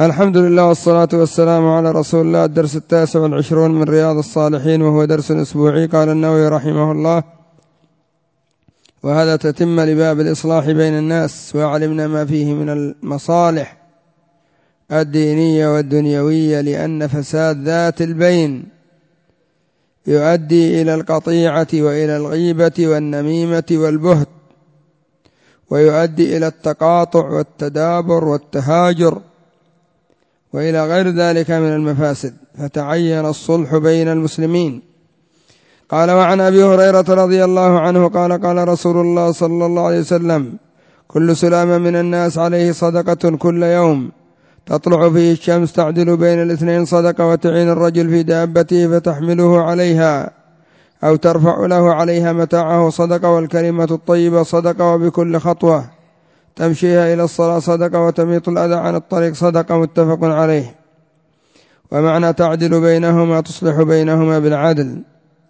الحمد لله والصلاة والسلام على رسول الله. الدرس 29 من رياض الصالحين، وهو درس أسبوعي. قال النووي رحمه الله: وهذا تتم لباب الإصلاح بين الناس، وعلمنا ما فيه من المصالح الدينية والدنيوية، لأن فساد ذات البين يؤدي إلى القطيعة وإلى الغيبة والنميمة والبهت، ويؤدي إلى التقاطع والتدابر والتهاجر وإلى غير ذلك من المفاسد، فتعين الصلح بين المسلمين. قال: وعن أبي هريرة رضي الله عنه قال: قال رسول الله صلى الله عليه وسلم: كل سلامة من الناس عليه صدقة كل يوم تطلع فيه الشمس، تعدل بين الاثنين صدقة، وتعين الرجل في دابته فتحمله عليها أو ترفع له عليها متاعه صدقة، والكلمة الطيبة صدقة، وبكل خطوة تمشيها إلى الصلاة صدقة، وتميط الأذى عن الطريق صدقة. متفق عليه. ومعنى تعدل بينهما تصلح بينهما بالعدل.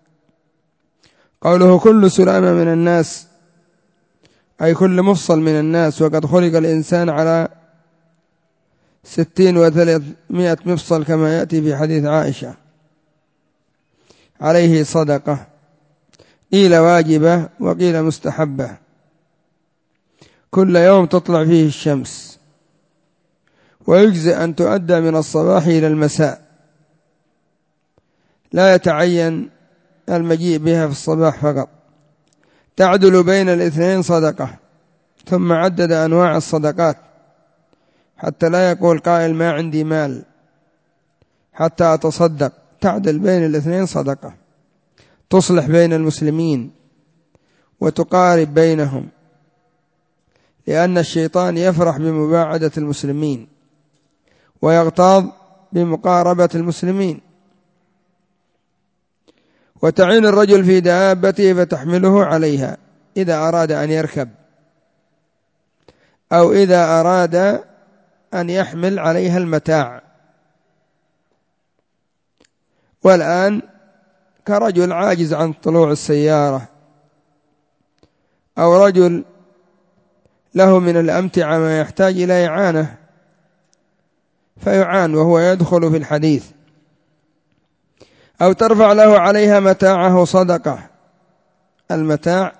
قوله كل سلامة من الناس أي كل مفصل من الناس، وقد خلق الإنسان على 60 و300 مفصل، كما يأتي في حديث عائشة. عليه صدقة، قيل واجبة وقيل مستحبة. كل يوم تطلع فيه الشمس، ويجزئ أن تؤدى من الصباح إلى المساء، لا يتعين المجيء بها في الصباح فقط. تعدل بين الاثنين صدقة. ثم عدد أنواع الصدقات حتى لا يقول قائل ما عندي مال حتى أتصدق. تعدل بين الاثنين صدقة، تصلح بين المسلمين وتقارب بينهم، لأن الشيطان يفرح بمباعدة المسلمين ويغتاظ بمقاربة المسلمين. وتعين الرجل في دابته فتحمله عليها إذا أراد أن يركب، أو إذا أراد أن يحمل عليها المتاع. والآن كرجل عاجز عن طلوع السيارة، أو رجل له من الأمتعة ما يحتاج إلى إعانة، فيعان وهو يدخل في الحديث. أو ترفع له عليها متاعه صدقة. المتاع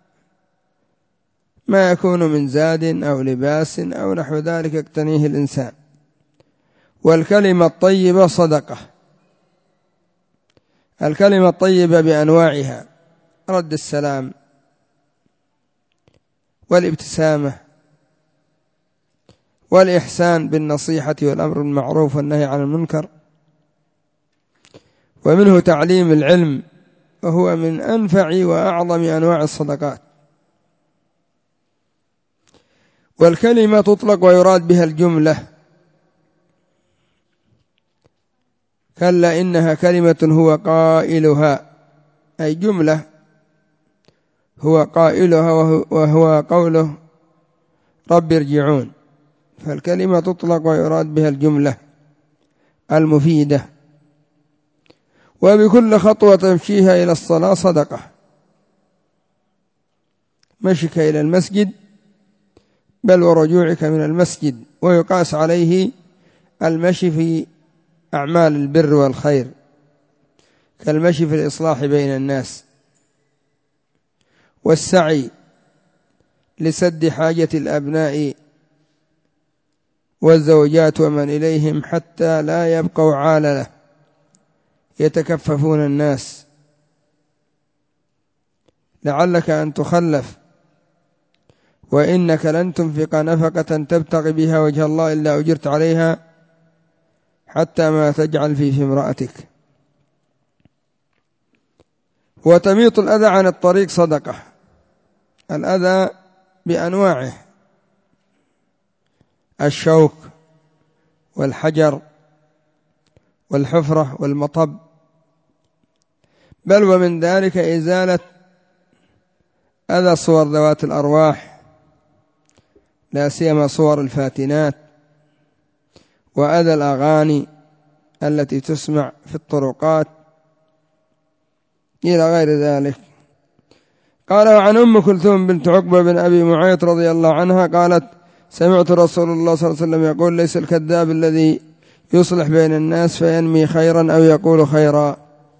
ما يكون من زاد أو لباس أو نحو ذلك يقتنيه الإنسان. والكلمة الطيبة صدقة. الكلمة الطيبة بأنواعها: رد السلام، والابتسامة، والإحسان بالنصيحة والأمر بالمعروف والنهي عن المنكر. ومنه تعليم العلم، وهو من أنفع وأعظم أنواع الصدقات. والكلمة تطلق ويراد بها الجملة: كلا إنها كلمة هو قائلها، أي جملة هو قائلها، وهو قوله رب ارجعون. فالكلمة تطلق ويراد بها الجملة المفيدة. وبكل خطوة تمشيها إلى الصلاة صدقة. مشيك إلى المسجد بل ورجوعك من المسجد، ويقاس عليه المشي في أعمال البر والخير، كالمشي في الإصلاح بين الناس، والسعي لسد حاجة الأبناء والزوجات ومن إليهم، حتى لا يبقوا عالة يتكففون الناس، لعلك أن تخلف، وإنك لن تنفق نفقة تبتغي بها وجه الله إلا أجرت عليها، حتى ما تجعل في امرأتك. وتميط الأذى عن الطريق صدقة. الأذى بأنواعه: الشوك والحجر والحفرة والمطب، بل ومن ذلك إزالة أذى صور ذوات الأرواح، لا سيما صور الفاتنات، وأذى الأغاني التي تسمع في الطرقات، إلى غير ذلك. قال: وعن أم كلثوم بنت عقبة بن أبي معيط رضي الله عنها قالت: سمعت رسول الله صلى الله عليه وسلم يقول ليس الكذاب الذي يصلح بين الناس فينمي خيرا أو يقول خيرا.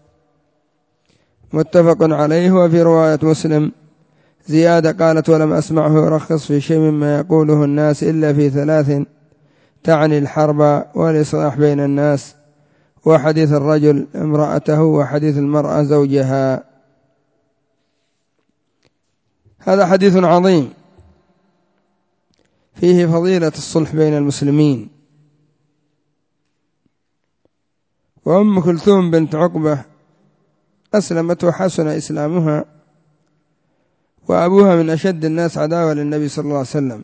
متفق عليه. وفي رواية مسلم زيادة قالت ولم أسمعه يرخص في شيء مما يقوله الناس إلا في 3 تعني الحرب والإصلاح بين الناس، وحديث الرجل امرأته، وحديث المرأة زوجها. هذا حديث عظيم فيه فضيلة الصلح بين المسلمين. وأم كلثوم بنت عقبة أسلمت وحسن إسلامها، وأبوها من أشد الناس عداوة للنبي صلى الله عليه وسلم،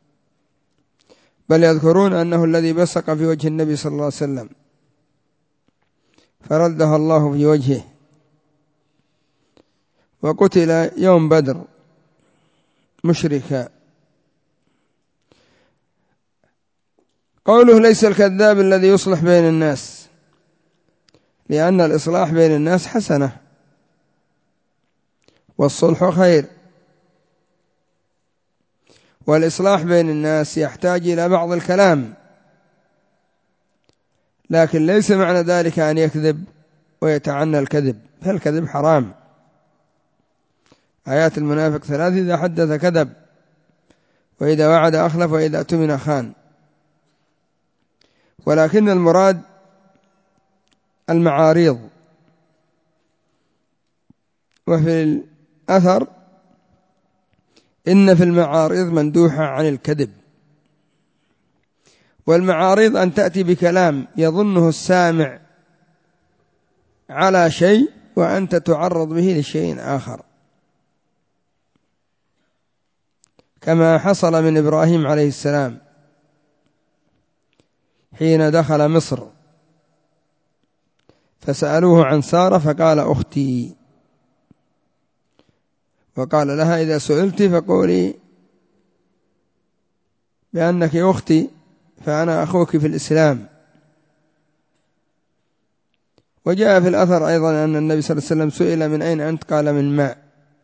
بل يذكرون أنه الذي بصق في وجه النبي صلى الله عليه وسلم فردها الله في وجهه، وقتل يوم بدر مشركا. قوله ليس الكذاب الذي يصلح بين الناس، لأن الإصلاح بين الناس حسنة والصلح خير، والإصلاح بين الناس يحتاج إلى بعض الكلام، لكن ليس معنى ذلك أن يكذب ويتعنى الكذب، فالكذب حرام. آيات المنافق 3: إذا حدث كذب، وإذا وعد أخلف، وإذا اؤتمن خان. ولكن المراد المعاريض. وفي الأثر إن في المعارض مندوحة عن الكذب. والمعارض أن تأتي بكلام يظنه السامع على شيء وأنت تعرض به لشيء آخر، كما حصل من إبراهيم عليه السلام حين دخل مصر فسألوه عن سارة فقال أختي، وقال لها إذا سئلت فقولي بأنك أختي فأنا أخوك في الإسلام. وجاء في الأثر أيضا أن النبي صلى الله عليه وسلم سئل من أين أنت؟ قال من ماء،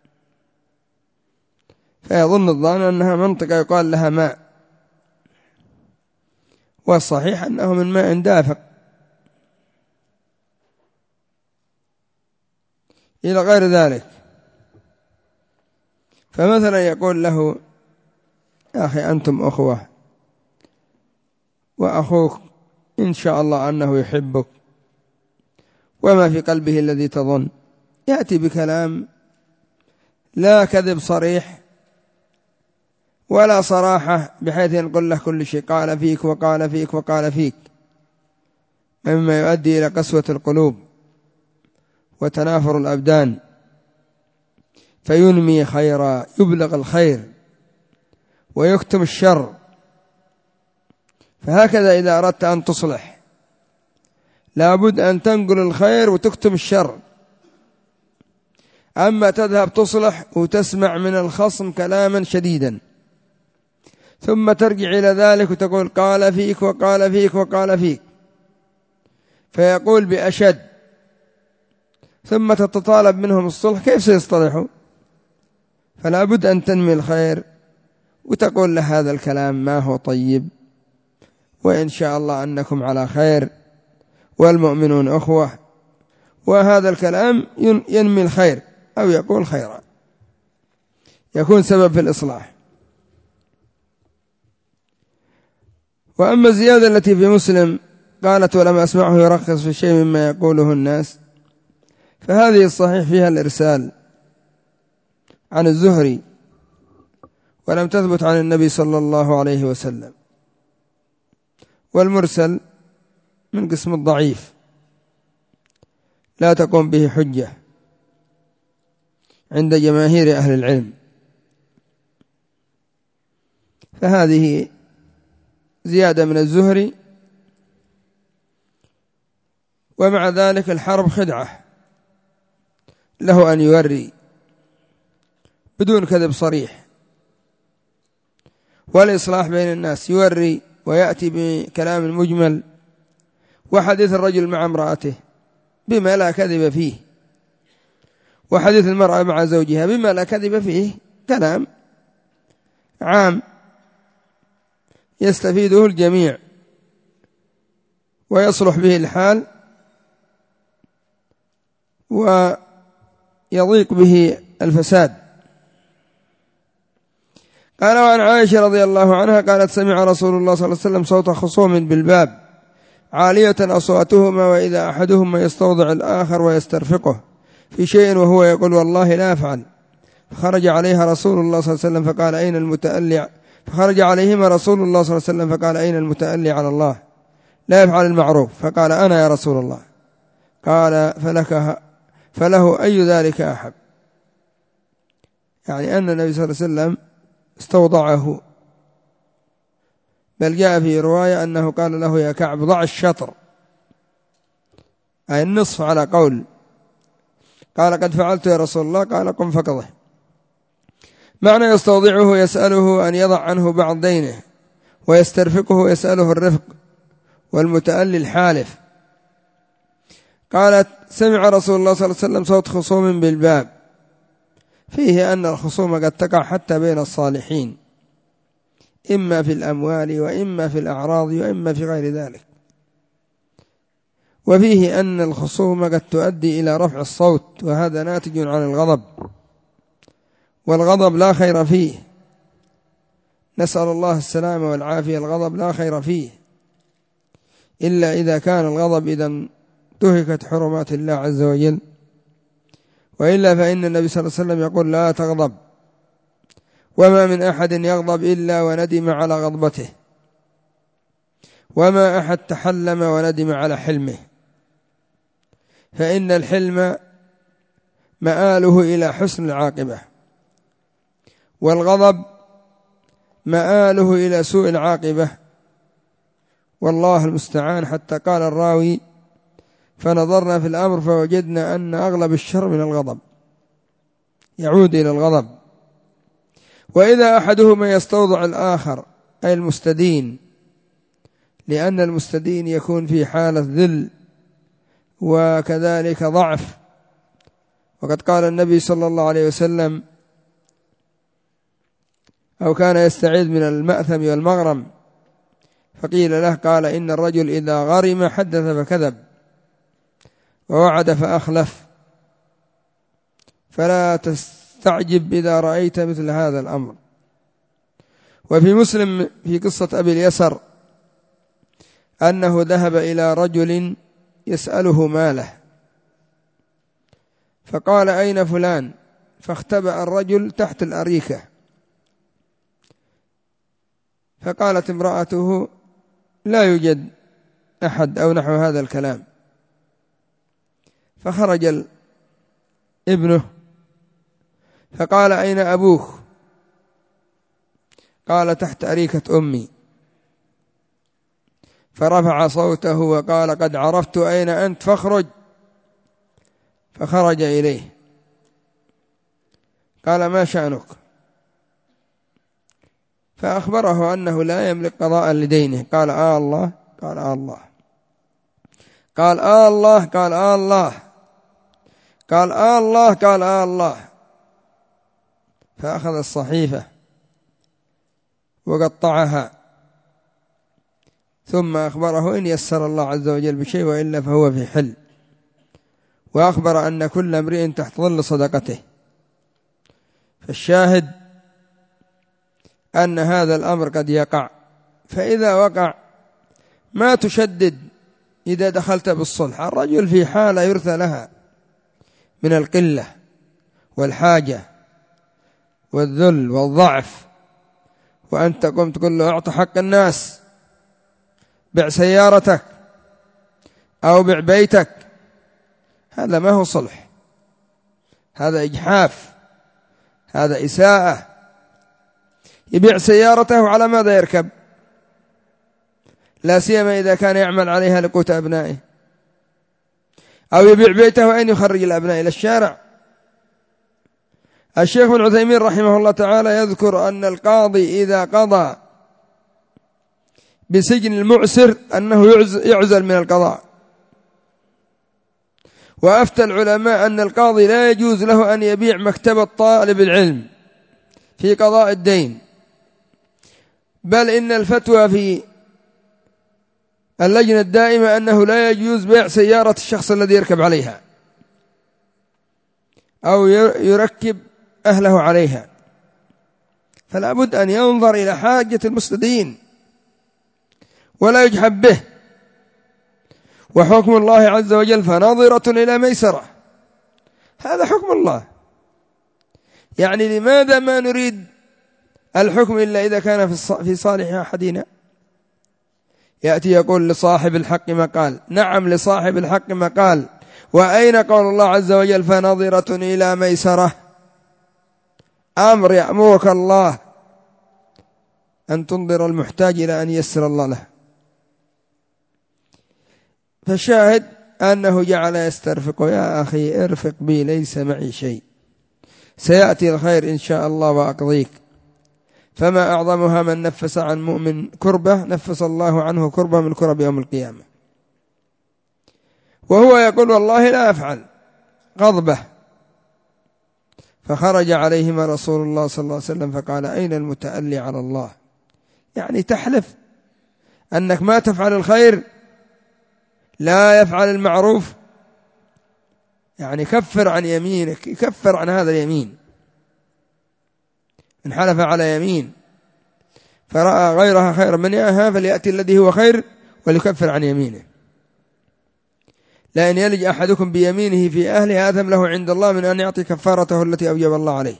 فيظن الظان أنها منطقة يقال لها ماء، والصحيح أنه من ماء دافق إلى غير ذلك. فمثلا يقول له يا أخي أنتم أخوة، وأخوك إن شاء الله أنه يحبك وما في قلبه الذي تظن، يأتي بكلام لا كذب صريح ولا صراحة بحيث ينقل له كل شيء، قال فيك وقال فيك وقال فيك، مما يؤدي إلى قسوة القلوب وتنافر الأبدان، فينمي خيرا، يبلغ الخير ويكتم الشر. فهكذا إذا أردت أن تصلح لابد أن تنقل الخير وتكتم الشر. أما تذهب تصلح وتسمع من الخصم كلاما شديدا ثم ترجع إلى ذلك وتقول قال فيك وقال فيك وقال فيك، فيقول بأشد، ثم تتطالب منهم الصلح، كيف سيصطلحوا؟ فلا بد أن تنمي الخير وتقول له هذا الكلام ما هو طيب، وإن شاء الله أنكم على خير والمؤمنون أخوة، وهذا الكلام ينمي الخير أو يقول خيرا، يكون سبب في الإصلاح. وأما الزيادة التي في مسلم قالت ولم أسمعه يرخص في شيء مما يقوله الناس، فهذه الصحيح فيها الإرسال عن الزهري، ولم تثبت عن النبي صلى الله عليه وسلم. والمرسل من قسم الضعيف لا تقوم به حجة عند جماهير أهل العلم، فهذه زيادة من الزهري. ومع ذلك الحرب خدعة له أن يوري بدون كذب صريح، والإصلاح بين الناس يوري ويأتي بكلام مجمل، وحديث الرجل مع امرأته بما لا كذب فيه، وحديث المرأة مع زوجها بما لا كذب فيه، كلام عام يستفيده الجميع ويصلح به الحال ويضيق به الفساد. قال وعن عائشة رضي الله عنها قالت سمع رسول الله صلى الله عليه وسلم صوت خصوم بالباب عالية أصواتهما وإذا أحدهما يستوضع الآخر ويسترفقه في شيء وهو يقول والله لا أفعل. فخرج عليها رسول الله صلى الله عليه وسلم فقال أين المتألي فخرج عليهما رسول الله صلى الله عليه وسلم فقال أين المتألي على الله لا يفعل المعروف؟ فقال أنا يا رسول الله. قال فله أي ذلك أحب، يعني أن النبي صلى الله عليه وسلم استوضعه، بل جاء في رواية أنه قال له يا كعب ضع الشطر أي النصف على قول. قال قد فعلت يا رسول الله. قال قم فقضه. معنى يستوضعه يسأله أن يضع عنه بعض دينه، ويسترفقه يسأله الرفق، والمتألي الحالف. قالت سمع رسول الله صلى الله عليه وسلم صوت خصوم بالباب، فيه أن الخصوم قد تقع حتى بين الصالحين، إما في الأموال وإما في الأعراض وإما في غير ذلك. وفيه أن الخصوم قد تؤدي إلى رفع الصوت، وهذا ناتج عن الغضب، والغضب لا خير فيه، نسأل الله السلامة والعافية. الغضب لا خير فيه إلا إذا كان الغضب إذا انتهكت حرمات الله عز وجل، وإلا فإن النبي صلى الله عليه وسلم يقول لا تغضب، وما من أحد يغضب إلا وندم على غضبته، وما أحد تحلم وندم على حلمه، فإن الحلم مآله إلى حسن العاقبة، والغضب مآله إلى سوء العاقبة، والله المستعان. حتى قال الراوي فنظرنا في الأمر فوجدنا أن أغلب الشر من الغضب، يعود إلى الغضب. وإذا أحدهما يستوضع الآخر أي المستدين، لأن المستدين يكون في حالة ذل وكذلك ضعف. وقد قال النبي صلى الله عليه وسلم أو كان يستعيذ من المأثم والمغرم، فقيل له قال إن الرجل إذا غرم حدث فكذب ووعد فأخلف، فلا تستعجب إذا رأيت مثل هذا الأمر. وفي مسلم في قصة أبي اليسر أنه ذهب إلى رجل يسأله ماله، فقال أين فلان؟ فاختبأ الرجل تحت الأريكة، فقالت امرأته لا يوجد أحد أو نحو هذا الكلام. فخرج ابنه فقال أين أبوك؟ قال تحت أريكة أمي. فرفع صوته وقال قد عرفت أين أنت فاخرج. فخرج إليه قال ما شأنك؟ فأخبره أنه لا يملك قضاء لدينه. قال الله. قال الله. قال الله. قال الله. قال الله. قال الله. فأخذ الصحيفة وقطعها، ثم أخبره إن يسر الله عز وجل بشيء وإلا فهو في حل، وأخبر أن كل امرئ تحت ظل صدقته. فالشاهد أن هذا الأمر قد يقع، فإذا وقع ما تشدد إذا دخلت بالصلح. الرجل في حالة يرثى لها من القلة والحاجة والذل والضعف، وأنت قمت تقول له أعطى حق الناس، بع سيارتك أو بع بيتك، هذا ما هو صلح، هذا إجحاف، هذا إساءة. يبيع سيارته على ماذا يركب؟ لا سيما إذا كان يعمل عليها لقوت أبنائه. أو يبيع بيته وأين يخرج الأبناء إلى الشارع؟ الشيخ ابن عثيمين رحمه الله تعالى يذكر أن القاضي إذا قضى بسجن المعسر أنه يعزل من القضاء. وأفتى العلماء أن القاضي لا يجوز له أن يبيع مكتبة طالب العلم في قضاء الدين، بل إن الفتوى في اللجنة الدائمة أنه لا يجوز بيع سيارة الشخص الذي يركب عليها أو يركب أهله عليها، فلا بد أن ينظر إلى حاجة المستدين ولا يجحب به. وحكم الله عز وجل فناظرة إلى ميسرة، هذا حكم الله. يعني لماذا ما نريد الحكم إلا إذا كان في صالح أحدنا؟ يأتي يقول لصاحب الحق مقال، نعم لصاحب الحق مقال، وأين قول الله عز وجل فناظرة إلى ميسرة؟ أمر يأمرك الله أن تنظر المحتاج إلى أن يسر الله له. فالشاهد أنه جعل يسترفق، يا أخي ارفق بي ليس معي شيء، سيأتي الخير إن شاء الله وأقضيك. فما أعظمها من نفس عن مؤمن كربة نفس الله عنه كربة من كرب يوم القيامة. وهو يقول والله لا أفعل، غضبه. فخرج عليهما رسول الله صلى الله عليه وسلم فقال أين المتألي على الله؟ يعني تحلف أنك ما تفعل الخير، لا يفعل المعروف، يعني كفر عن يمينك، كفر عن هذا اليمين. إن حلف على يمين فرأى غيرها خيرا منها فليأتي الذي هو خير وليكفر عن يمينه. لأن يلج أحدكم بيمينه في أهله آثم له عند الله من أن يعطي كفارته التي أوجب الله عليه.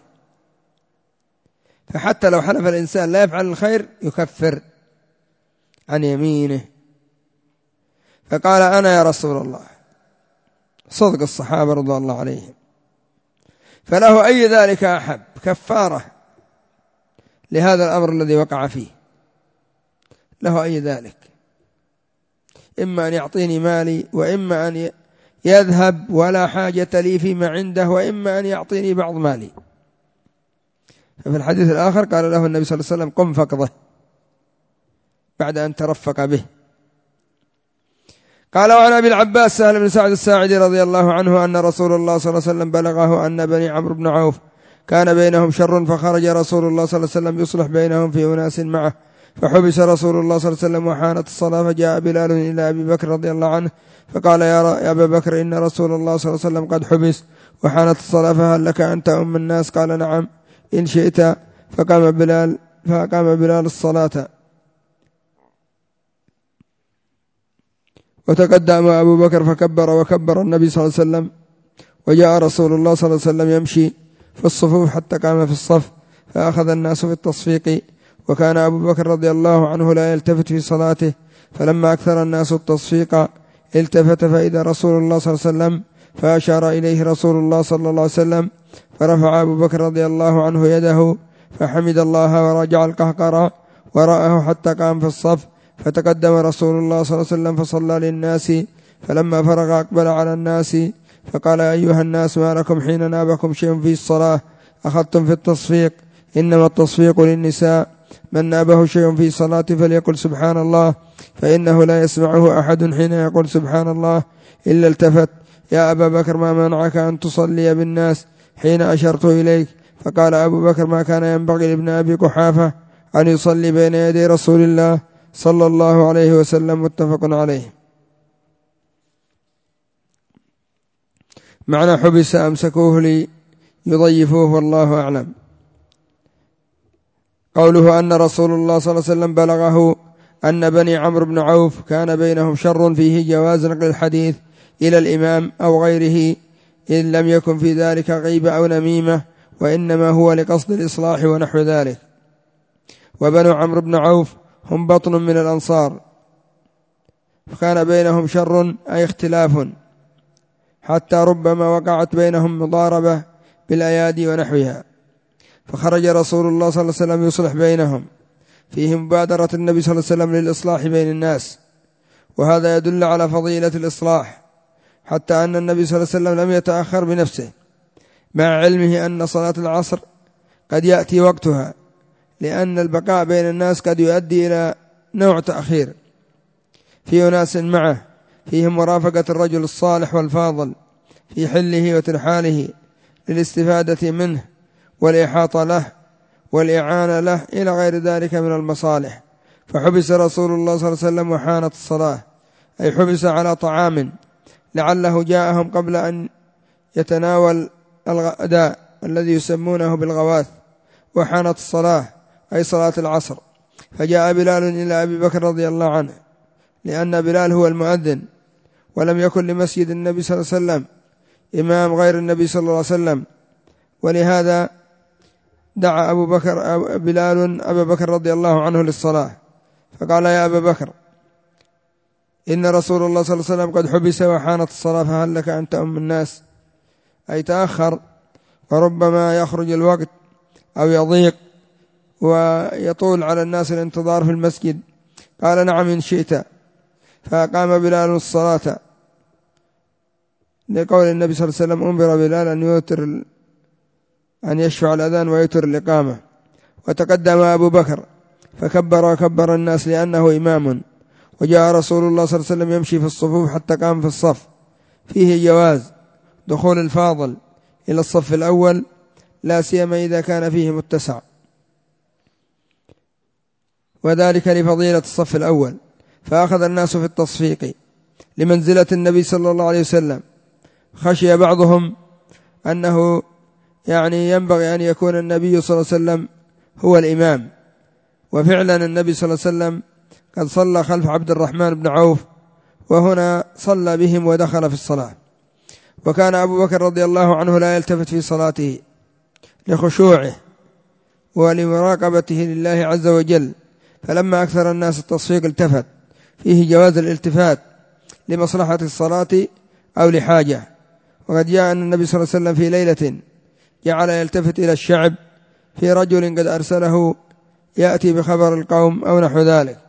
فحتى لو حلف الإنسان لا يفعل الخير يكفر عن يمينه. فقال أنا يا رسول الله، صدق الصحابة رضي الله عليهم. فله أي ذلك أحب، كفارة لهذا الأمر الذي وقع فيه، له أي ذلك، إما أن يعطيني مالي، وإما أن يذهب ولا حاجة لي فيما عنده، وإما أن يعطيني بعض مالي. ففي الحديث الآخر قال له النبي صلى الله عليه وسلم قم فقضه بعد أن ترفق به. قال وعن أبي العباس سهل بن سعد الساعدي رضي الله عنه أن رسول الله صلى الله عليه وسلم بلغه أن بني عمرو بن عوف كان بينهم شر، فخرج رسول الله صلى الله عليه وسلم يصلح بينهم في أناس معه، فحبس رسول الله صلى الله عليه وسلم وحانت الصلاة، فجاء بلال إلى أبي بكر رضي الله عنه فقال يا أبا بكر إن رسول الله صلى الله عليه وسلم قد حبس وحانت الصلاة، فهل لك أن تؤم الناس؟ قال نعم إن شئت. فقام بلال الصلاة، وتقدم أبو بكر فكبر وكبر النبي صلى الله عليه وسلم، وجاء رسول الله صلى الله عليه وسلم يمشي في الصفوف حتى قام في الصف، فأخذ الناس في التصفيق، وكان أبو بكر رضي الله عنه لا يلتفت في صلاته، فلما أكثر الناس التصفيق التفت فإذا رسول الله صلى الله عليه وسلم، فأشار إليه رسول الله صلى الله عليه وسلم، فرفع أبو بكر رضي الله عنه يده فحمد الله ورجع القهقرة ورآه حتى قام في الصف، فتقدم رسول الله صلى الله عليه وسلم فصلى للناس، فلما فرغ أقبل على الناس فقال أيها الناس ما لكم حين نابكم شيء في الصلاة أخذتم في التصفيق؟ إنما التصفيق للنساء، من نابه شيء في صلاة فليقل سبحان الله، فإنه لا يسمعه أحد حين يقول سبحان الله إلا التفت. يا أبا بكر ما منعك أن تصلي بالناس حين أشرت إليك؟ فقال أبو بكر ما كان ينبغي لابن أبي قحافة أن يصلي بين يدي رسول الله صلى الله عليه وسلم. متفق عليه. معنى حبس أمسكوه ليضيفوه والله أعلم. قوله أن رسول الله صلى الله عليه وسلم بلغه أن بني عمرو بن عوف كان بينهم شر فيه جواز نقل الحديث إلى الإمام أو غيره إن لم يكن في ذلك غيبة أو نميمة، وإنما هو لقصد الإصلاح ونحو ذلك. وبنو عمرو بن عوف هم بطن من الأنصار، فكان بينهم شر أي اختلاف، حتى ربما وقعت بينهم مضاربة بالأيادي ونحوها، فخرج رسول الله صلى الله عليه وسلم يصلح بينهم، فيه مبادرة النبي صلى الله عليه وسلم للإصلاح بين الناس، وهذا يدل على فضيلة الإصلاح، حتى أن النبي صلى الله عليه وسلم لم يتأخر بنفسه، مع علمه أن صلاة العصر قد يأتي وقتها، لأن البقاء بين الناس قد يؤدي إلى نوع تأخير. في أناس معه فيهم مرافقة الرجل الصالح والفاضل في حله وترحاله للاستفادة منه والإحاطة له، والإعانة له إلى غير ذلك من المصالح. فحبس رسول الله صلى الله عليه وسلم وحانت الصلاة، أي حبس على طعام لعله جاءهم قبل أن يتناول الغداء الذي يسمونه بالغواث، وحانت الصلاة أي صلاة العصر. فجاء بلال إلى أبي بكر رضي الله عنه، لأن بلال هو المؤذن، ولم يكن لمسجد النبي صلى الله عليه وسلم إمام غير النبي صلى الله عليه وسلم، ولهذا دعا بلال أبا بكر رضي الله عنه للصلاة، فقال: يا أبا بكر، إن رسول الله صلى الله عليه وسلم قد حبس وحانت الصلاة، فهل لك أن تؤم الناس؟ أي تأخر، وربما يخرج الوقت أو يضيق ويطول على الناس الانتظار في المسجد. قال: نعم إن شئت. فأقام بلال الصلاة، لقول النبي صلى الله عليه وسلم: أمر بلال أن يشفع الأذان ويتر الإقامة. وتقدم أبو بكر فكبر وكبر الناس لأنه إمام. وجاء رسول الله صلى الله عليه وسلم يمشي في الصفوف حتى قام في الصف. فيه جواز دخول الفاضل إلى الصف الأول، لا سيما إذا كان فيه متسع، وذلك لفضيلة الصف الأول. فأخذ الناس في التصفيق لمنزلة النبي صلى الله عليه وسلم. خشي بعضهم أنه ينبغي أن يكون النبي صلى الله عليه وسلم هو الإمام، وفعلا النبي صلى الله عليه وسلم قد صلى خلف عبد الرحمن بن عوف، وهنا صلى بهم ودخل في الصلاة. وكان أبو بكر رضي الله عنه لا يلتفت في صلاته لخشوعه ولمراقبته لله عز وجل، فلما أكثر الناس التصفيق التفت. فيه جواز الالتفات لمصلحة الصلاة أو لحاجة. وقد جاء أن النبي صلى الله عليه وسلم في ليلة جعل يلتفت إلى الشعب في رجل قد أرسله يأتي بخبر القوم أو نحو ذلك.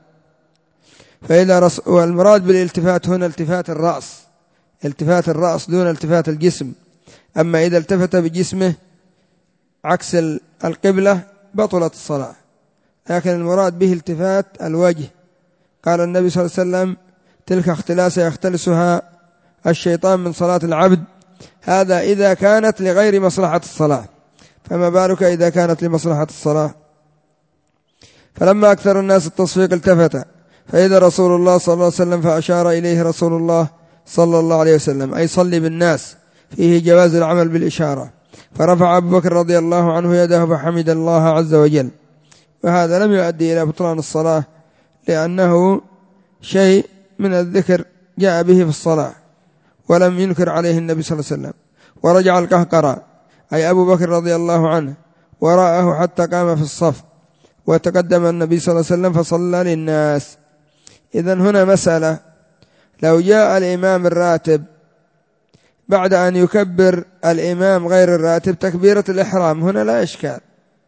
والمراد بالالتفات هنا التفات الرأس، التفات الرأس دون التفات الجسم. أما إذا التفت بجسمه عكس القبلة بطلت الصلاة، لكن المراد به التفات الوجه. قال النبي صلى الله عليه وسلم: تلك اختلاسة يختلسها الشيطان من صلاة العبد، هذا إذا كانت لغير مصلحة الصلاة، فما بالك إذا كانت لمصلحة الصلاة. فلما أكثر الناس التصفيق التفت فإذا رسول الله صلى الله عليه وسلم، فأشار إليه رسول الله صلى الله عليه وسلم: أي صلي بالناس. فيه جواز العمل بالإشارة. فرفع أبو بكر رضي الله عنه يده فحمد الله عز وجل. وهذا لم يؤدي إلى بطلان الصلاة، لأنه شيء من الذكر جاء به في الصلاة ولم ينكر عليه النبي صلى الله عليه وسلم. ورجع القهقرى أي أبو بكر رضي الله عنه وراءه حتى قام في الصف، وتقدم النبي صلى الله عليه وسلم فصلى للناس. إذن هنا مسألة: لو جاء الإمام الراتب بعد أن يكبر الإمام غير الراتب تكبيرة الإحرام، هنا لا إشكال،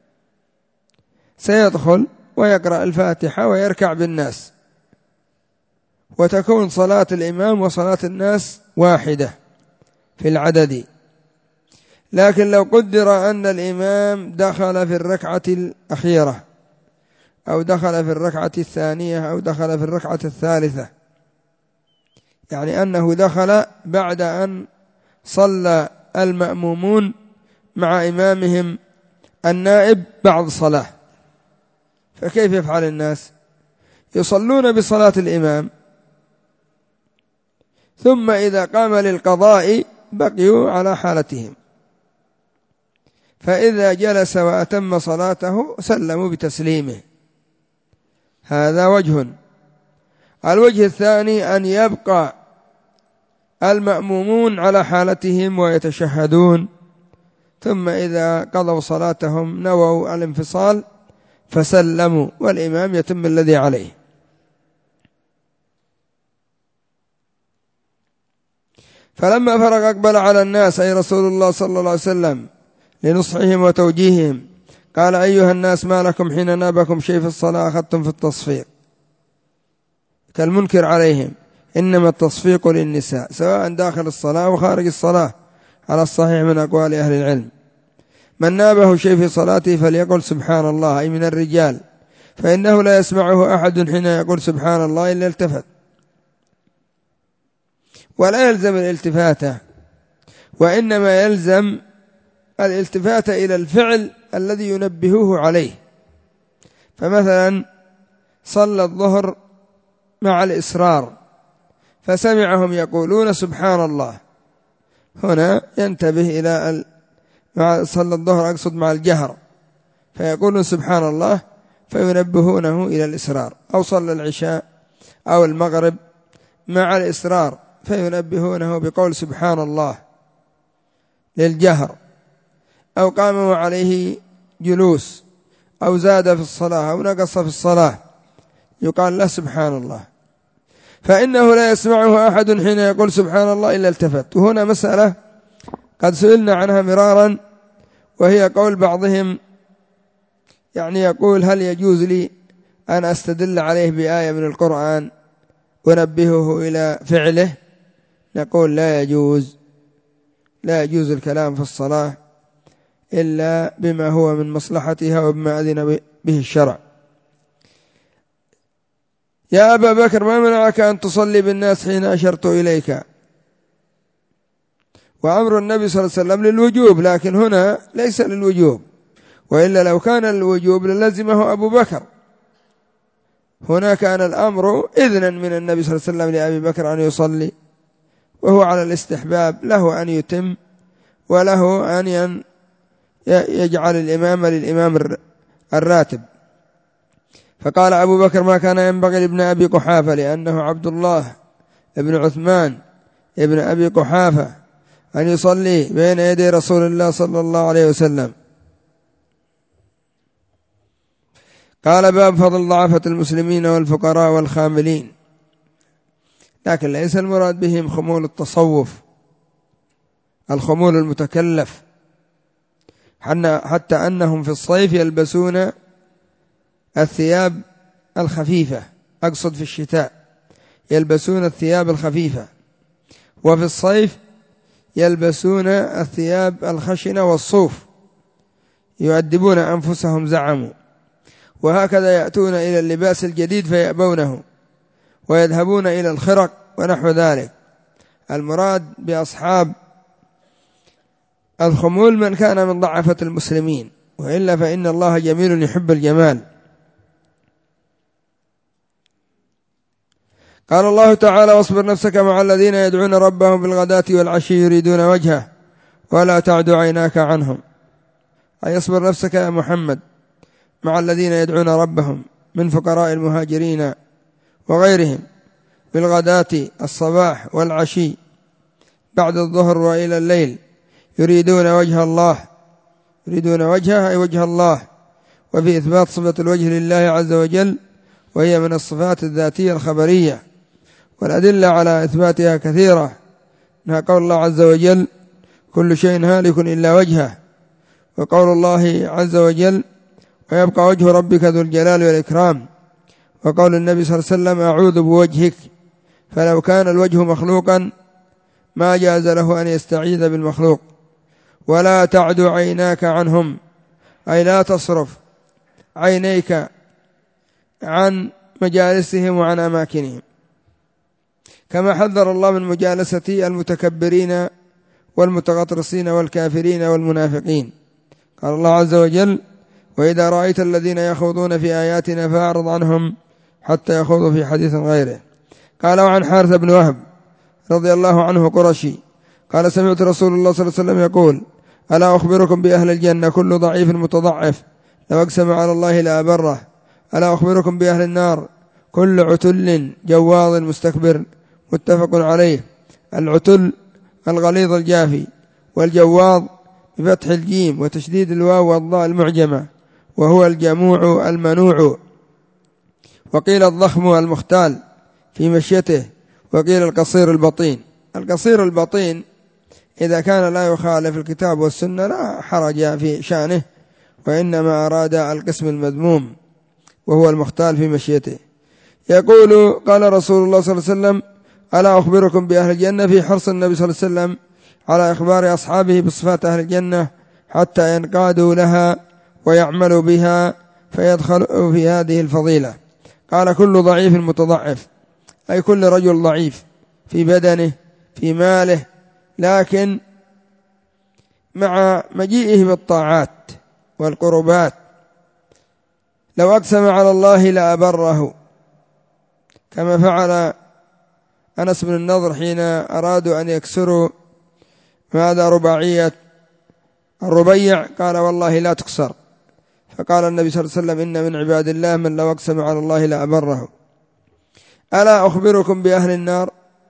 سيدخل ويقرأ الفاتحة ويركع بالناس، وتكون صلاة الإمام وصلاة الناس واحدة في العدد. لكن لو قدر أن الإمام دخل في الركعة الأخيرة أو دخل في الركعة الثانية أو دخل في الركعة الثالثة، يعني أنه دخل بعد أن صلى المأمومون مع إمامهم النائب بعض صلاة، فكيف يفعل الناس؟ يصلون بصلاة الإمام، ثم إذا قام للقضاء بقيوا على حالتهم، فإذا جلس وأتم صلاته سلموا بتسليمه. هذا وجه. الوجه الثاني أن يبقى المأمومون على حالتهم ويتشهدون، ثم إذا قضوا صلاتهم نووا الانفصال فسلموا، والإمام يتم الذي عليه. فلما فرغ أقبل على الناس أي رسول الله صلى الله عليه وسلم لنصحهم وتوجيههم. قال: أيها الناس، ما لكم حين نابكم شيء في الصلاة أخذتم في التصفيق؟ كالمنكر عليهم. إنما التصفيق للنساء سواء داخل الصلاة وخارج الصلاة، على الصحيح من أقوال أهل العلم. من نابه شيء في صلاته فليقل سبحان الله، أي من الرجال، فإنه لا يسمعه أحد حين يقول سبحان الله إلا التفت. ولا يلزم الالتفاتة، وإنما يلزم الالتفات إلى الفعل الذي ينبهوه عليه. فمثلا صلى الظهر مع الإسرار فسمعهم يقولون سبحان الله، هنا ينتبه إلى صلى الظهر أقصد مع الجهر فيقولون سبحان الله فينبهونه إلى الإسرار. أو صلى العشاء أو المغرب مع الإسرار فينبهونه بقول سبحان الله للجهر. أو قام عليه جلوس أو زاد في الصلاة أو نقص في الصلاة يقال له سبحان الله، فإنه لا يسمعه أحد حين يقول سبحان الله إلا التفت. وهنا مسألة قد سئلنا عنها مرارا، وهي قول بعضهم يعني يقول هل يجوز لي أن أستدل عليه بآية من القرآن ونبهه إلى فعله؟ نقول لا يجوز، لا يجوز الكلام في الصلاة إلا بما هو من مصلحتها وبما أذن به الشرع. يا أبا بكر ما منعك أن تصلي بالناس حين أشرت إليك؟ وأمر النبي صلى الله عليه وسلم للوجوب، لكن هنا ليس للوجوب، وإلا لو كان للوجوب للزمه أبو بكر. هنا كان الأمر إذنا من النبي صلى الله عليه وسلم لأبي بكر أن يصلي، وهو على الاستحباب، له أن يتم وله أن يجعل الإمام للإمام الراتب. فقال أبو بكر ما كان ينبغي لابن أبي قحافة، لأنه عبد الله ابن عثمان ابن أبي قحافة، أن يصلي بين يدي رسول الله صلى الله عليه وسلم. قال باب فضل ضعفة المسلمين والفقراء والخاملين، لكن ليس المراد بهم خمول التصوف، الخمول المتكلف، حتى أنهم في الصيف يلبسون الثياب الخفيفة، أقصد في الشتاء يلبسون الثياب الخفيفة، وفي الصيف يلبسون الثياب الخشنة والصوف، يؤدبون أنفسهم زعموا، وهكذا يأتون إلى اللباس الجديد فيأبونه ويذهبون إلى الخرق ونحو ذلك. المراد بأصحاب الخمول من كان من ضعفة المسلمين، وإلا فإن الله جميل يحب الجمال. قال الله تعالى واصبر نفسك مع الذين يدعون ربهم بالغداة والعشي يريدون وجهه ولا تعد عيناك عنهم، أي اصبر نفسك يا محمد مع الذين يدعون ربهم من فقراء المهاجرين وغيرهم بالغداة الصباح والعشي بعد الظهر وإلى الليل يريدون وجه الله، يريدون وجهه أي وجه الله. وفي إثبات صفة الوجه لله عز وجل، وهي من الصفات الذاتية الخبرية، والأدلة على إثباتها كثيرة، منها قول الله عز وجل كل شيء هالك إلا وجهه، وقول الله عز وجل ويبقى وجه ربك ذو الجلال والإكرام، وقول النبي صلى الله عليه وسلم أعوذ بوجهك، فلو كان الوجه مخلوقا ما جاز له أن يستعيذ بالمخلوق. ولا تعد عيناك عنهم، أي لا تصرف عينيك عن مجالسهم وعن أماكنهم، كما حذر الله من مجالسة المتكبرين والمتغطرسين والكافرين والمنافقين. قال الله عز وجل وإذا رأيت الذين يخوضون في آياتنا فأعرض عنهم حتى يخوضوا في حديث غيره. قال وعن حارث بن وهب رضي الله عنه قرشي قال سمعت رسول الله صلى الله عليه وسلم يقول ألا أخبركم بأهل الجنة كل ضعيف متضعف لو أقسم على الله لأبره. ألا أخبركم بأهل النار كل عتل جواظ مستكبر. متفق عليه. العتل الغليظ الجافي، والجواظ بفتح الجيم وتشديد الواو والضاء المعجمة، وهو الجموع المنوع. وقيل الضخم المختال في مشيته، وقيل القصير البطين. القصير البطين إذا كان لا يخالف الكتاب والسنة لا حرج في شأنه، وإنما أراد القسم المذموم وهو المختال في مشيته. يقول قال رسول الله صلى الله عليه وسلم ألا أخبركم بأهل الجنة، في حرص النبي صلى الله عليه وسلم على إخبار أصحابه بصفات أهل الجنة حتى ينقادوا لها ويعملوا بها فيدخلوا في هذه الفضيلة. قال كل ضعيف متضعف، أي كل رجل ضعيف في بدنه في ماله، لكن مع مجيئه بالطاعات والقربات. لو أقسم على الله لأبره، كما فعل أنس بن النضر حين أرادوا أن يكسروا ماذا رباعية الربيع، قال والله لا تكسر، فقال النبي صلى الله عليه وسلم إن من عباد الله من لو أقسم على الله لأبره. ألا أخبركم بأهل النار؟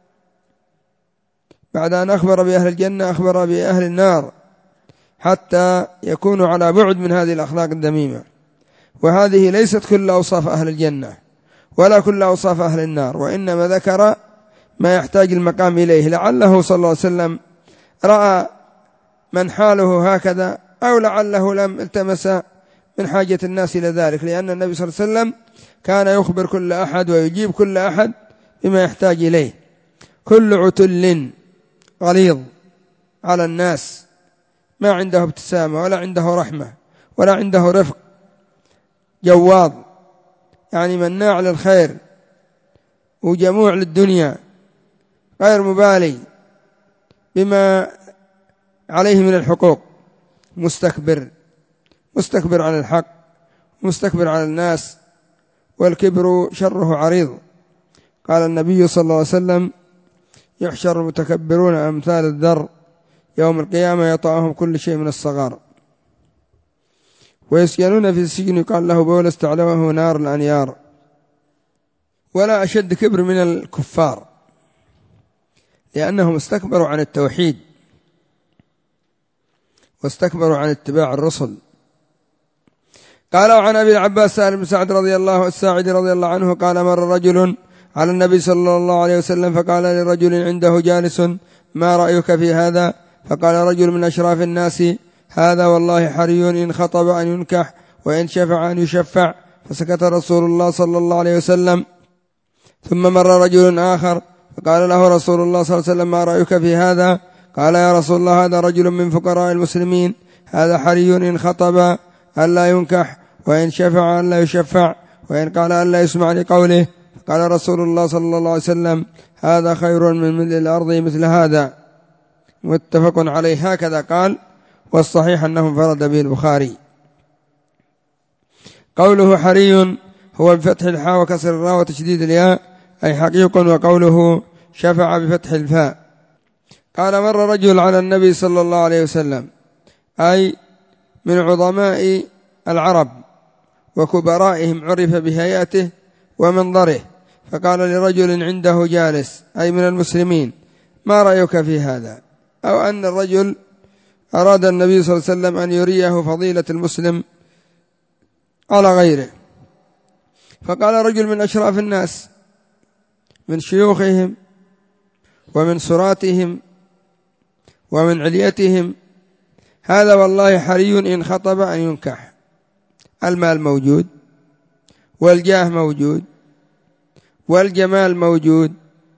بعد أن أخبر بأهل الجنة أخبر بأهل النار، حتى يكونوا على بعد من هذه الأخلاق الذميمة. وهذه ليست كل أوصاف أهل الجنة ولا كل أوصاف أهل النار، وإنما ذكر ما يحتاج المقام إليه، لعله صلى الله عليه وسلم رأى من حاله هكذا، أو لعله لم التمس من حاجة الناس إلى ذلك، لأن النبي صلى الله عليه وسلم كان يخبر كل أحد ويجيب كل أحد بما يحتاج إليه. كل عتل غليظ على الناس، ما عنده ابتسامة ولا عنده رحمة ولا عنده رفق، جواض يعني مناع للخير وجموع للدنيا، غير مبالي بما عليه من الحقوق، مستكبر عن الحق، مستكبر عن الناس، والكبر شره عريض. قال النبي صلى الله عليه وسلم يحشر المتكبرون أمثال الذر يوم القيامة يطأهم كل شيء من الصغار، ويسجنون في السجن يقال له بولس تعلوه نار الأنيار. ولا أشد كبر من الكفار، لأنهم استكبروا عن التوحيد واستكبروا عن اتباع الرسل. قال وعن أبي العباس سهل بن سعد الساعدي رضي الله عنه قال مر رجل على النبي صلى الله عليه وسلم فقال لرجل عنده جالس ما رأيك في هذا؟ فقال رجل من أشراف الناس هذا والله حري إن خطب أن ينكح وإن شفع أن يشفع. فسكت رسول الله صلى الله عليه وسلم. ثم مر رجل آخر فقال له رسول الله صلى الله عليه وسلم ما رأيك في هذا؟ قال يا رسول الله هذا رجل من فقراء المسلمين، هذا حري إن خطب ألا ينكح وإن شفع ألا يشفع وإن قال ألا يسمع لقوله. قال رسول الله صلى الله عليه وسلم هذا خير من ملء الأرض مثل هذا، متفق عليه. هكذا قال، والصحيح أنه انفرد به البخاري. قوله حري هو بفتح الحاء وكسر الراء وتشديد الياء أي حقيق، وقوله شفع بفتح الفاء. قال مر رجل على النبي صلى الله عليه وسلم، أي من عظماء العرب وكبرائهم، عرف بهيئته ومنظره، فقال لرجل عنده جالس أي من المسلمين ما رأيك في هذا؟ أو أن الرجل أراد النبي صلى الله عليه وسلم أن يريه فضيلة المسلم على غيره. فقال رجل من أشراف الناس من شيوخهم ومن سراتهم ومن عليتهم هذا والله حري إن خطب أن ينكح. المال موجود والجاه موجود والجمال موجود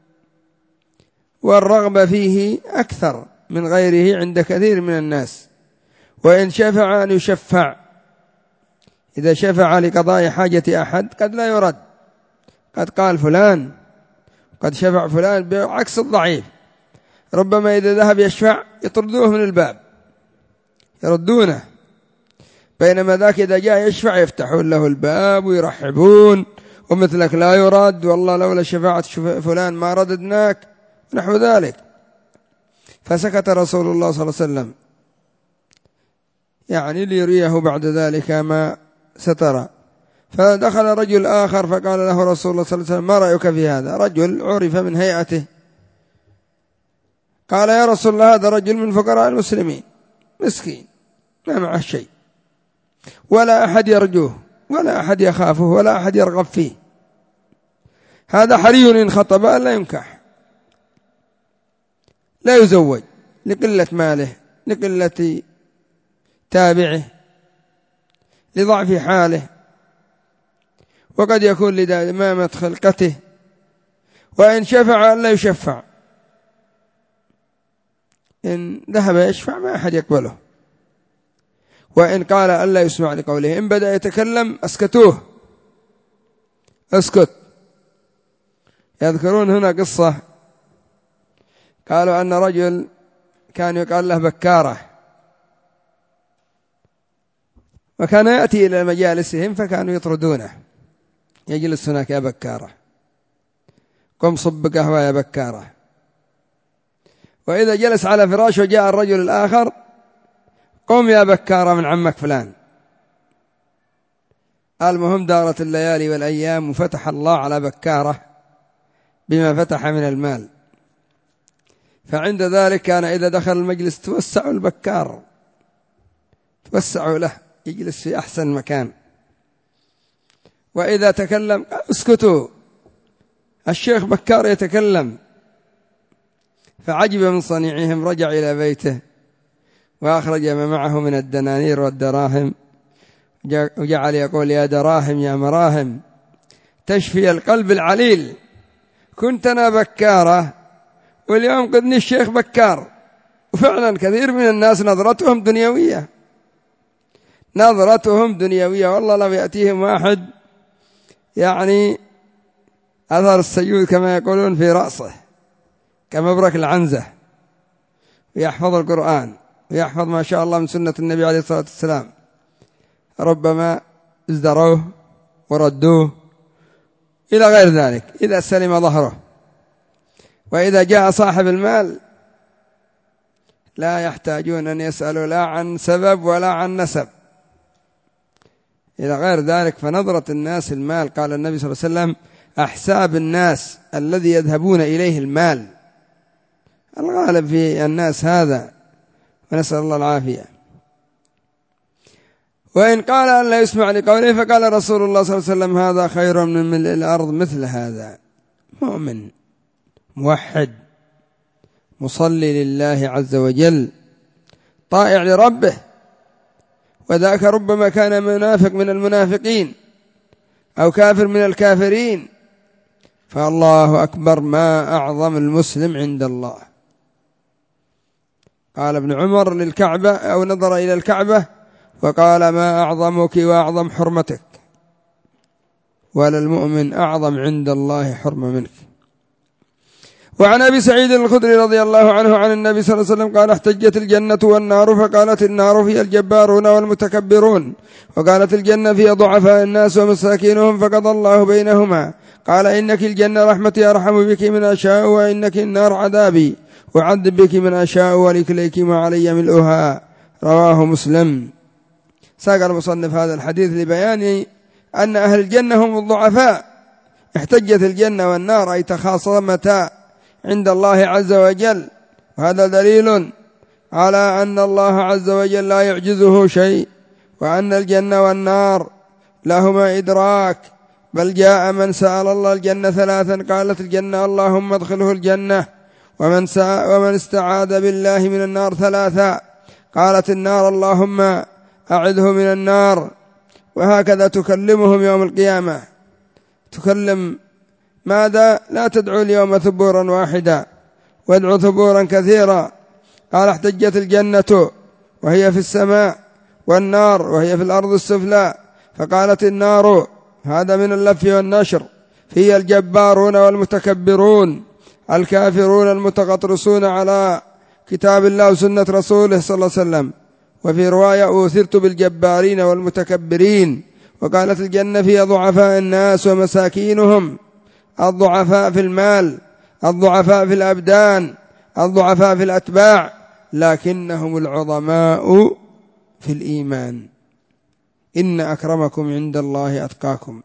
والرغبة فيه أكثر من غيره عند كثير من الناس. وإن شفع أن يشفع، إذا شفع لقضاء حاجة أحد قد لا يرد، قد قال فلان قد شفع فلان بعكس الضعيف، ربما إذا ذهب يشفع يطردوه من الباب يردونه، بينما ذاك إذا جاء يشفع يفتحون له الباب ويرحبون، ومثلك لا يرد، والله لولا شفاعة فلان ما رددناك، نحو ذلك. فسكت رسول الله صلى الله عليه وسلم، يعني ليريه بعد ذلك ما سترى. فدخل رجل آخر فقال له رسول الله صلى الله عليه وسلم ما رأيك في هذا؟ رجل عرف من هيئته. قال يا رسول الله هذا رجل من فقراء المسلمين مسكين ما معه شيء، ولا أحد يرجوه ولا أحد يخافه ولا أحد يرغب فيه، هذا حري إن خطب لا ينكح، لا يزوج لقلة ماله، لقلة تابعه، لضعف حاله، وقد يكون لدمامة خلقته. وإن شفع لا يشفع، إن ذهب يشفع ما أحد يقبله. وإن قال ألا يسمع لقوله، إن بدأ يتكلم أسكتوه، أسكت. يذكرون هنا قصة، قالوا أن رجل كان يقال له بكارة، وكان يأتي إلى مجالسهم فكانوا يطردونه، يجلس هناك يا بكارة، قم صب قهوة يا بكارة. وإذا جلس على فراشه وجاء الرجل الآخر، قم يا بكارة من عمك فلان. المهم دارت الليالي والأيام وفتح الله على بكارة بما فتح من المال، فعند ذلك كان إذا دخل المجلس توسعوا البكار، توسعوا له يجلس في أحسن مكان. وإذا تكلم اسكتوا، الشيخ بكار يتكلم. فعجب من صنيعهم، رجع إلى بيته وأخرج ما معه من الدنانير والدراهم، وجعل يقول يا دراهم يا مراهم تشفي القلب العليل، كنت أنا بكارة واليوم قدني الشيخ بكار. وفعلا كثير من الناس نظرتهم دنيوية، نظرتهم دنيوية. والله لو يأتيهم واحد يعني أثر السجود كما يقولون في رأسه كمبرك العنزة، ويحفظ القرآن ويحفظ ما شاء الله من سنة النبي عليه الصلاة والسلام، ربما ازدروه وردوه إلى غير ذلك إذا سلم ظهره. وإذا جاء صاحب المال لا يحتاجون أن يسألوا لا عن سبب ولا عن نسب إلى غير ذلك. فنظرة الناس المال، قال النبي صلى الله عليه وسلم أحساب الناس الذي يذهبون إليه المال، الغالب في الناس هذا، ونسأل الله العافية. وإن قال أن لا يسمع لقوله، فقال رسول الله صلى الله عليه وسلم هذا خير من ملء الأرض مثل هذا. مؤمن موحد مصلي لله عز وجل طائع لربه، وذاك ربما كان منافق من المنافقين أو كافر من الكافرين، فالله أكبر ما أعظم المسلم عند الله. قال ابن عمر للكعبة أو نظر إلى الكعبة وقال ما أعظمك وأعظم حرمتك، وللمؤمن أعظم عند الله حرمة منك. وعن أبي سعيد الخدري رضي الله عنه عن النبي صلى الله عليه وسلم قال احتجت الجنة والنار، فقالت النار فيها الجبارون والمتكبرون، وقالت الجنة فيها ضعفاء الناس ومساكينهم، فقضى الله بينهما قال إنك الجنة رحمتي أرحم بك من أشاء، وإنك النار عذابي أعذب بك من أشاء، ولكليك ما علي ملؤها. رواه مسلم. ساق المصنف هذا الحديث لبيان أن أهل الجنة هم الضعفاء. احتجت الجنة والنار أي تخاصمتا عند الله عز وجل، وهذا دليل على أن الله عز وجل لا يعجزه شيء، وأن الجنة والنار لهما إدراك. بل جاء من سأل الله الجنة ثلاثا قالت الجنة اللهم ادخله الجنة، ومن استعاذ بالله من النار ثلاثا قالت النار اللهم أعذه من النار. وهكذا تكلمهم يوم القيامة، تكلم ماذا؟ لا تدعو اليوم ثبورا واحدا وادعو ثبورا كثيرا. قال احتجت الجنة وهي في السماء، والنار وهي في الأرض السفلى، فقالت النار هذا من اللف والنشر هي الجبارون والمتكبرون الكافرون المتغطرسون على كتاب الله وسنة رسوله صلى الله عليه وسلم. وفي رواية أوثرت بالجبارين والمتكبرين. وقالت الجنة فيها ضعفاء الناس ومساكينهم، الضعفاء في المال، الضعفاء في الأبدان، الضعفاء في الأتباع، لكنهم العظماء في الإيمان. إن أكرمكم عند الله أتقاكم.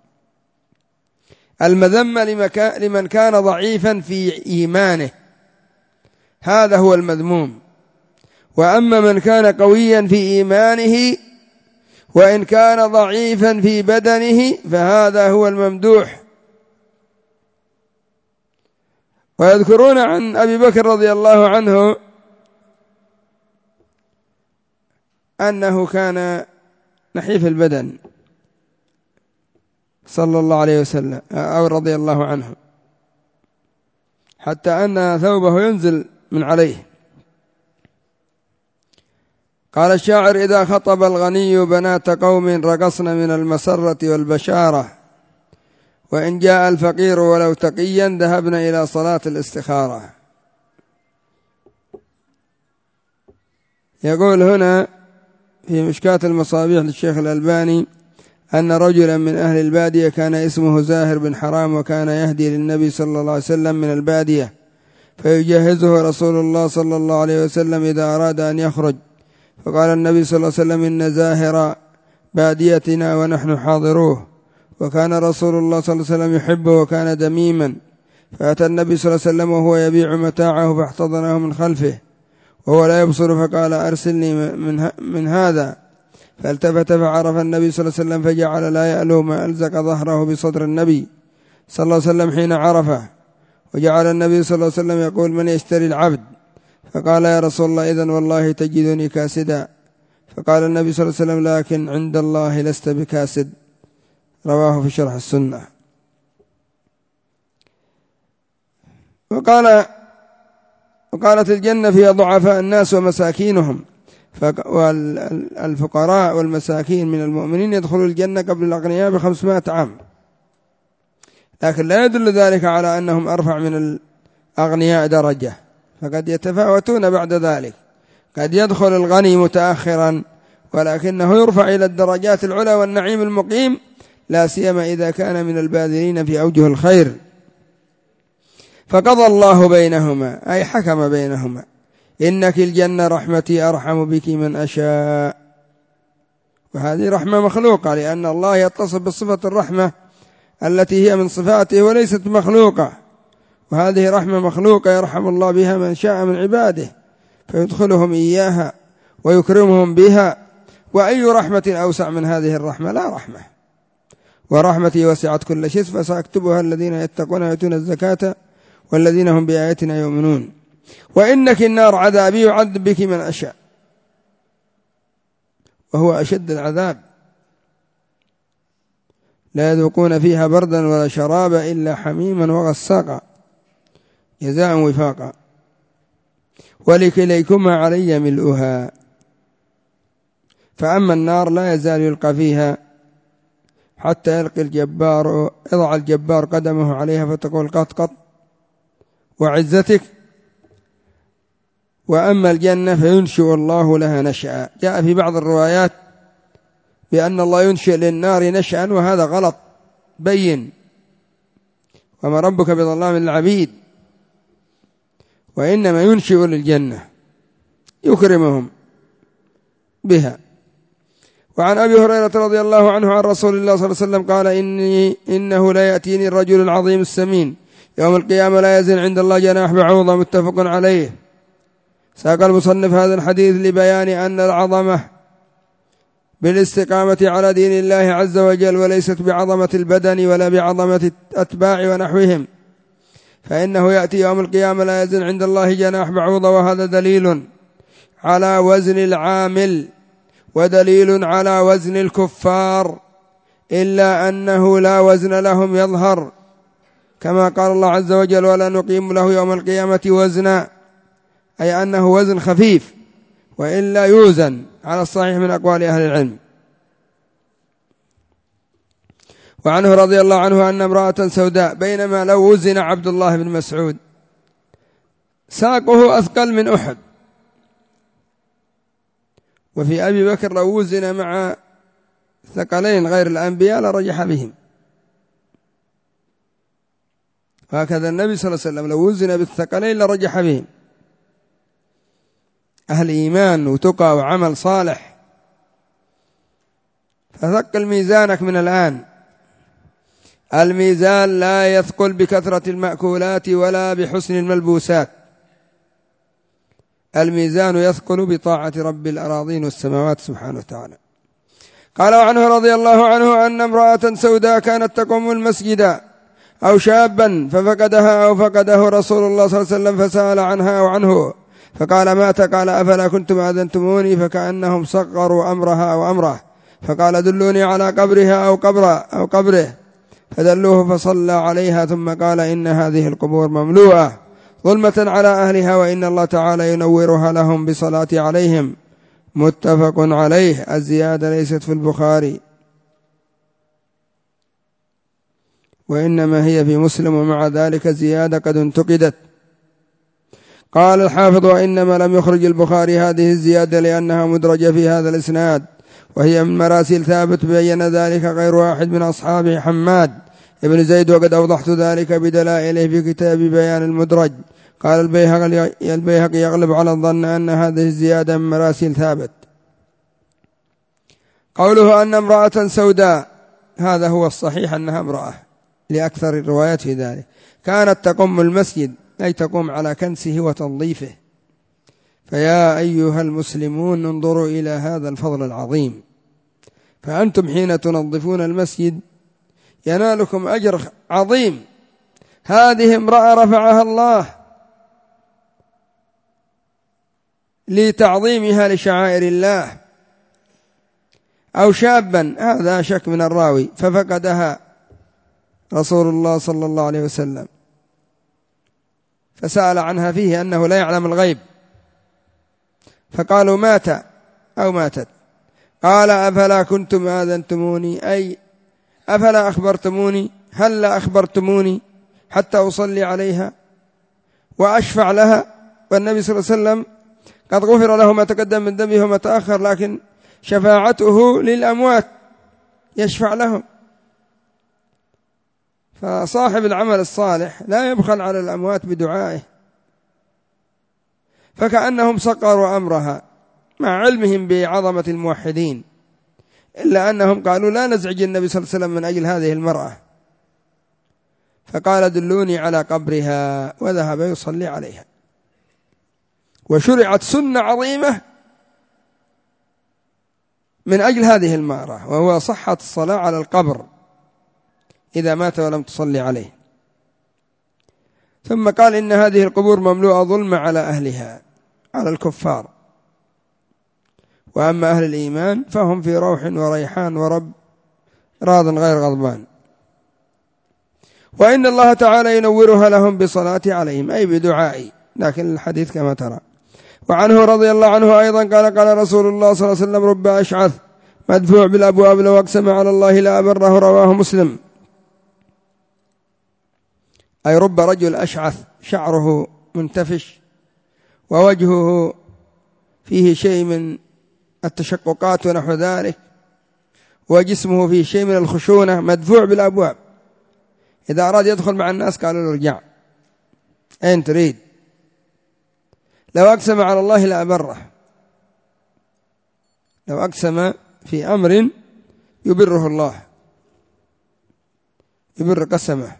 المذمة لمن كان ضعيفا في إيمانه، هذا هو المذموم. وأما من كان قويا في إيمانه وإن كان ضعيفا في بدنه فهذا هو الممدوح. ويذكرون عن أبي بكر رضي الله عنه أنه كان نحيف البدن صلى الله عليه وسلم أو رضي الله عنه، حتى أن ثوبه ينزل من عليه. قال الشاعر إذا خطب الغني بنات قوم رقصن من المسرة والبشارة، وإن جاء الفقير ولو تقيا ذهبنا إلى صلاة الاستخارة. يقول هنا في مشكاة المصابيح للشيخ الألباني أن رجلا من أهل البادية كان اسمه زاهر بن حرام، وكان يهدي للنبي صلى الله عليه وسلم من البادية، فيجهزه رسول الله صلى الله عليه وسلم إذا أراد أن يخرج. فقال النبي صلى الله عليه وسلم: إن زاهر باديتنا ونحن حاضروه. وكان رسول الله صلى الله عليه وسلم يحبه وكان دميما، فأتى النبي صلى الله عليه وسلم وهو يبيع متاعه فاحتضنه من خلفه وهو لا يبصر، فقال: أرسلني من هذا. فالتفت فعرف النبي صلى الله عليه وسلم، فجعل لا يألو ما ألزق ظهره بصدر النبي صلى الله عليه وسلم حين عرفه. وجعل النبي صلى الله عليه وسلم يقول: من يشتري العبد؟ فقال: يا رسول الله إذن والله تجدني كاسدا. فقال النبي صلى الله عليه وسلم: لكن عند الله لست بكاسد. رواه في شرح السنة. وقالت الجنة فيها ضعفاء الناس ومساكينهم، والفقراء والمساكين من المؤمنين يدخلوا الجنة قبل الأغنياء ب500 عام، لكن لا يدل ذلك على أنهم أرفع من الأغنياء درجة، فقد يتفاوتون بعد ذلك. قد يدخل الغني متأخرا ولكنه يرفع إلى الدرجات العلى والنعيم المقيم، لا سيما إذا كان من الباذلين في أوجه الخير. فقضى الله بينهما، أي حكم بينهما: إنك الجنة رحمتي أرحم بك من أشاء. وهذه رحمة مخلوقة، لأن الله يتصف بصفة الرحمة التي هي من صفاته وليست مخلوقة، وهذه رحمة مخلوقة يرحم الله بها من شاء من عباده فيدخلهم إياها ويكرمهم بها. وأي رحمة أوسع من هذه الرحمة؟ لا رحمة. ورحمتي وسعت كل شيء فسأكتبها الذين يتقون ويؤتون الزكاة والذين هم بآياتنا يؤمنون. وإنك النار عذابي يعذب بك من أشاء، وهو أشد العذاب، لا يذوقون فيها بردا ولا شرابا إلا حميما وغساقا جزاء وفاقا، ولكليكما علي ملؤها. فأما النار لا يزال يلقى فيها حتى يلقي الجبار، يضع الجبار قدمه عليها فتقول: قط قط وعزتك. وأما الجنة فينشئ الله لها نشأ. جاء في بعض الروايات بأن الله ينشئ للنار نشأ، وهذا غلط بين، وما ربك بظلام للعبيد، وإنما ينشئ للجنة يكرمهم بها. وعن أبي هريرة رضي الله عنه عن رسول الله صلى الله عليه وسلم قال: إنه لا يأتيني الرجل العظيم السمين يوم القيامة لا يزن عند الله جناح بعوضة. متفق عليه. ساق المصنف هذا الحديث لبيان أن العظمة بالاستقامة على دين الله عز وجل، وليست بعظمة البدن ولا بعظمة الأتباع ونحوهم، فإنه يأتي يوم القيامة لا يزن عند الله جناح بعوضة، وهذا دليل على وزن العامل ودليل على وزن الكفار، إلا أنه لا وزن لهم يظهر، كما قال الله عز وجل: ولا نقيم له يوم القيامة وزنا، أي أنه وزن خفيف، وإلا يوزن على الصحيح من أقوال أهل العلم. وعنه رضي الله عنه أن امرأة سوداء بينما لو وزن عبد الله بن مسعود ساقه أثقل من أحد، وفي أبي بكر لو وزن مع ثقلين غير الأنبياء لرجح بهم. وهكذا النبي صلى الله عليه وسلم لو وزن بالثقلين لرجح بهم. أهل إيمان وتقى وعمل صالح، فثقل ميزانك من الآن. الميزان لا يثقل بكثرة المأكولات ولا بحسن الملبوسات، الميزان يثقل بطاعة رب الأراضين والسماوات سبحانه وتعالى. قال: وعنه رضي الله عنه أن امرأة سوداء كانت تقوم المسجد أو شابا ففقدها أو فقده رسول الله صلى الله عليه وسلم فسأل عنها أو عنه فقال: مات. قال: أفلا كنتم أذنتموني؟ فكأنهم صغروا أمرها أو أمره، فقال: دلوني على قبرها أو قبره، فدلوه فصلى عليها، ثم قال: إن هذه القبور مملوءة ظلمة على أهلها، وإن الله تعالى ينورها لهم بصلاة عليهم. متفق عليه. الزيادة ليست في البخاري، وإنما هي في مسلم، ومع ذلك زيادة قد انتقدت. قال الحافظ: وإنما لم يخرج البخاري هذه الزيادة لأنها مدرجة في هذا الإسناد، وهي من مراسيل ثابت بين ذلك غير واحد من أصحابه حماد ابن زيد، وقد أوضحت ذلك بدلائله في كتاب بيان المدرج. قال البيهقي: يغلب على الظن أن هذه الزيادة من مراسيل ثابت. قوله أن امرأة سوداء، هذا هو الصحيح أنها امرأة لأكثر الروايات في ذلك، كانت تقوم المسجد، أي تقوم على كنسه وتنظيفه. فيا أيها المسلمون انظروا إلى هذا الفضل العظيم، فأنتم حين تنظفون المسجد ينالكم أجر عظيم. هذه امرأة رفعها الله لتعظيمها لشعائر الله، أو شابا، هذا شك من الراوي، ففقدها رسول الله صلى الله عليه وسلم فسأل عنها فيه أنه لا يعلم الغيب، فقالوا مات أو ماتت. قال: أفلا كنتم آذنتموني، أي أفلا أخبرتموني، هل لا أخبرتموني حتى أصلي عليها وأشفع لها؟ والنبي صلى الله عليه وسلم قد غفر له ما تقدم من ذنبه وما تأخر، لكن شفاعته للأموات، يشفع لهم. فصاحب العمل الصالح لا يبخل على الأموات بدعائه، فكأنهم صقروا أمرها مع علمهم بعظمة الموحدين، إلا أنهم قالوا لا نزعج النبي صلى الله عليه وسلم من أجل هذه المرأة، فقال: دلوني على قبرها، وذهب يصلي عليها. وشرعت سنة عظيمة من أجل هذه المرأة، وهو صحة الصلاة على القبر إذا مات ولم تصلي عليه. ثم قال: إن هذه القبور مملوءة ظلم على أهلها، على الكفار، وأما أهل الإيمان فهم في روح وريحان ورب راض غير غضبان، وإن الله تعالى ينورها لهم بصلاة عليهم، أي بدعائي، لكن الحديث كما ترى. وعنه رضي الله عنه أيضا قال: قال رسول الله صلى الله عليه وسلم: رب أشعث مدفوع بالأبواب لو أقسم على الله لا أبره، رواه مسلم. أي رب رجل أشعث شعره منتفش ووجهه فيه شيء من التشققات ونحو ذلك، وجسمه فيه شيء من الخشونة، مدفوع بالأبواب. إذا أراد يدخل مع الناس قالوا له: ارجع، أين تريد؟ لو أقسم على الله لا أبره، لو أقسم في أمر يبره الله، يبر قسمه.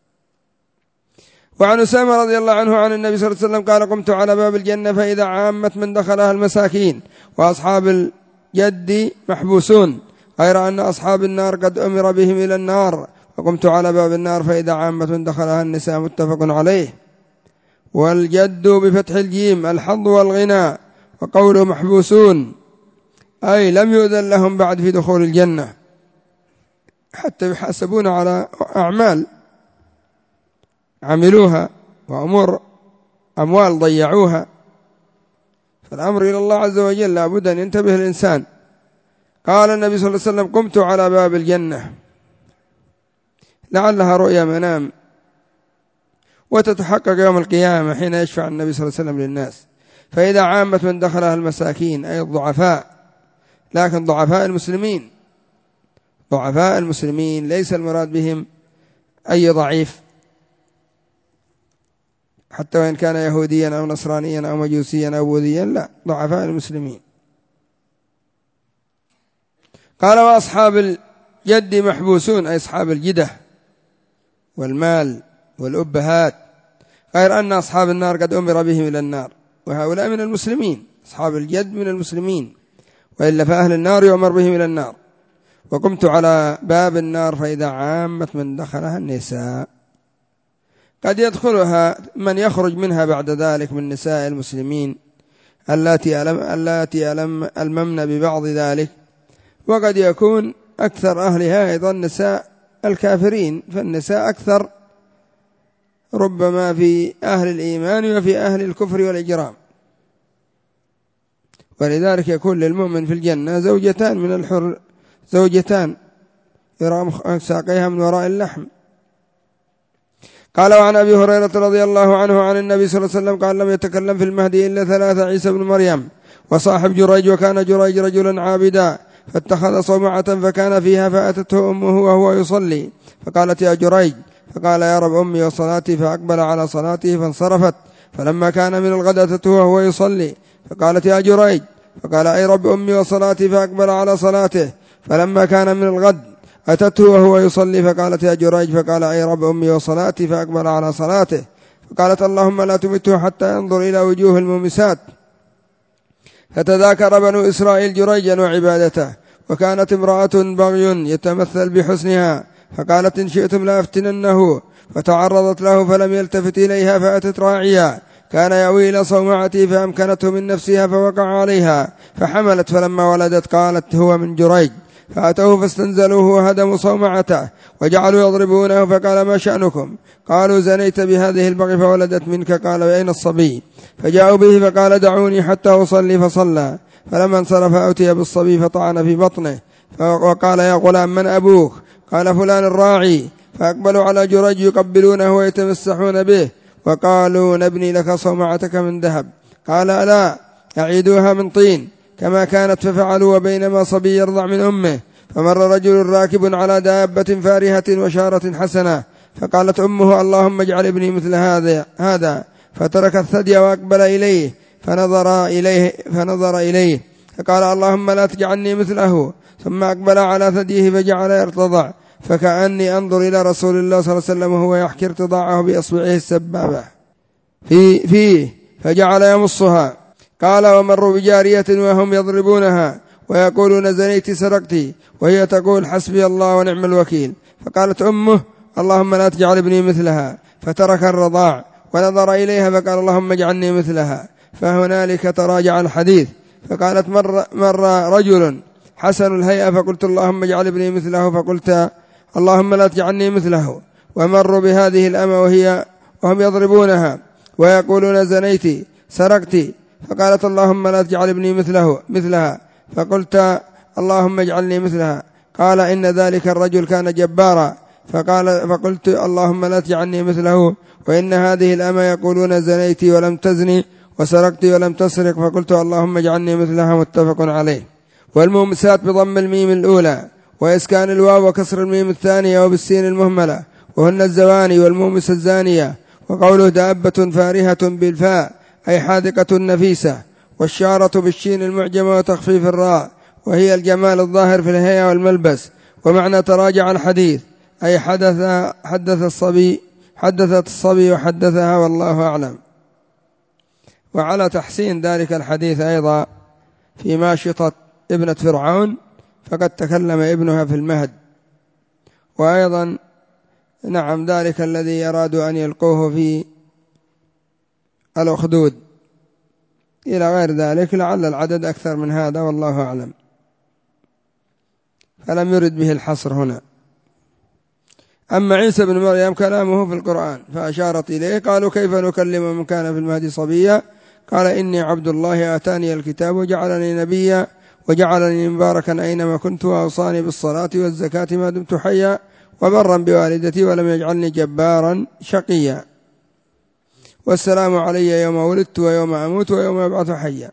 وعن أسامة رضي الله عنه عن النبي صلى الله عليه وسلم قال: قمت على باب الجنة فإذا عامة من دخلها المساكين، وأصحاب اليد محبوسون، غير أن أصحاب النار قد أمر بهم إلى النار. وقمت على باب النار فإذا عامة من دخلها النساء، متفق عليه. والجد بفتح الجيم الحظ والغنى، وقوله محبوسون أي لم يؤذن لهم بعد في دخول الجنة، حتى يحاسبون على أعمال عملوها وأمور أموال ضيعوها، فالأمر إلى الله عز وجل لابد أن ينتبه الإنسان. قال النبي صلى الله عليه وسلم: قمت على باب الجنة، لعلها رؤيا منام وتتحقق يوم القيامة حين يشفع النبي صلى الله عليه وسلم للناس. فإذا عامة من دخلها المساكين أي الضعفاء، لكن ضعفاء المسلمين، ضعفاء المسلمين ليس المراد بهم أي ضعيف، حتى وإن كان يهوديا أو نصرانيا أو مجوسيا أو بوذيا، لا، ضعفاء المسلمين. قال: وأصحاب اليد محبوسون أي أصحاب الجدة والمال والأبهات، غير أن أصحاب النار قد أمر بهم إلى النار، وهؤلاء من المسلمين، أصحاب اليد من المسلمين، وإلا فأهل النار يؤمر بهم إلى النار. وقمت على باب النار فإذا عامة من دخلها النساء، قد يدخلها من يخرج منها بعد ذلك من نساء المسلمين اللاتي ألممن ببعض ذلك، وقد يكون أكثر أهلها أيضا نساء الكافرين، فالنساء أكثر ربما في أهل الإيمان وفي أهل الكفر والإجرام. ولذلك يكون للمؤمن في الجنة زوجتان من الحر، زوجتان يرى ساقيها من وراء اللحم. قال وعن أبي هريرة رضي الله عنه عن النبي صلى الله عليه وسلم قال لم يتكلم في المهدي إلا ثلاثة: عيسى بن مريم وصاحب جريج، وكان جريج رجلا عابدا فاتخذ صومعة فكان فيها فأتته أمه وهو يصلي فقالت: يا جريج، فقال: يا رب أمي وصلاتي، فأقبل على صلاته فانصرفت. فلما كان من الغد أتته وهو يصلي فقالت: يا جريج، فقال: أي رب أمي وصلاتي، فأقبل على صلاته. فلما كان من الغد أتته وهو يصلي فقالت: يا جريج، فقال: أي رب أمي وصلاتي، فأقبل على صلاته. فقالت: اللهم لا تمته حتى ينظر إلى وجوه المومسات. فتذاكر بنو إسرائيل جريجا وعبادته، وكانت امرأة بغي يتمثل بحسنها، فقالت: إن شئتم لا أفتننه. فتعرضت له فلم يلتفت إليها، فأتت راعيا كان يأوي إلى صومعته فأمكنته من نفسها فوقع عليها فحملت، فلما ولدت قالت: هو من جريج. فأتوه فاستنزلوه وهدموا صومعته وجعلوا يضربونه، فقال: ما شأنكم؟ قالوا: زنيت بهذه البغي فولدت منك. قال: أين الصبي؟ فجاءوا به فقال: دعوني حتى أصلي، فصلى. فلما انصرف أتي بالصبي فطعن في بطنه وقال: يا غلام، من أبوك؟ قال: فلان الراعي. فأقبلوا على جريج يقبلونه ويتمسحون به، وقالوا: نبني لك صومعتك من ذهب. قال: لا، أعيدوها من طين كما كانت. ففعلوا، وبينما صبي يرضع من أمه فمر رجل راكب على دابة فارهة وشارة حسنة، فقالت أمه: اللهم اجعل ابني مثل هذا. فترك الثدي وأقبل إليه فنظر إليه فقال: اللهم لا تجعلني مثله. ثم أقبل على ثديه فجعل يرتضع، فكأني أنظر إلى رسول الله صلى الله عليه وسلم وهو يحكي ارتضاعه بإصبعه السبابة فيه فجعل يمصها. قال: ومروا بجارية وهم يضربونها ويقولون: زنيت، سرقت، وهي تقول: حسبي الله ونعم الوكيل. فقالت أمه: اللهم لا تجعل ابني مثلها. فترك الرضاع ونظر إليها فقال: اللهم اجعلني مثلها. فهنالك تراجع الحديث. فقالت: مر رجل حسن الهيئة فقلت: اللهم اجعل ابني مثله. فقلت: اللهم لا تجعلني مثله. ومروا بهذه الأمة وهم يضربونها ويقولون: زنيت، سرقت. فقالت: اللهم لا تجعل ابني مثلها. فقلت: اللهم اجعلني مثلها. قال: إن ذلك الرجل كان جبارا. فقلت: اللهم لا تجعلني مثله. وإن هذه الأمة يقولون: زنيت ولم تزني، وسرقت ولم تسرق. فقلت: اللهم اجعلني مثلها. متفق عليه. والمومسات بضم الميم الأولى وإسكان الواو وكسر الميم الثانية وبالسين المهملة، وهن الزواني والمومس الزانية. وقوله: دابة فارهة بالفاء أي حاذقة نفيسة، والشارة بالشين المعجمة وتخفيف الراء، وهي الجمال الظاهر في الهيئة والملبس. ومعنى تراجع الحديث أي حدثت الصبي وحدثها، والله أعلم. وعلى تحسين ذلك الحديث أيضا في ماشطة ابنة فرعون، فقد تكلم ابنها في المهد. وأيضا نعم ذلك الذي يرادوا أن يلقوه في الأخدود إلى غير ذلك، لعل العدد أكثر من هذا، والله أعلم، فلم يرد به الحصر هنا. أما عيسى بن مريم كلامه في القرآن فأشارت إليه. قالوا: كيف نكلم من كان في المهد صبيا؟ قال: إني عبد الله آتاني الكتاب وجعلني نبيا وجعلني مباركا أينما كنت وأوصاني بالصلاة والزكاة ما دمت حيا وبرا بوالدتي ولم يجعلني جبارا شقيا، والسلام علي يوم ولدت ويوم أموت ويوم أبعث حيا.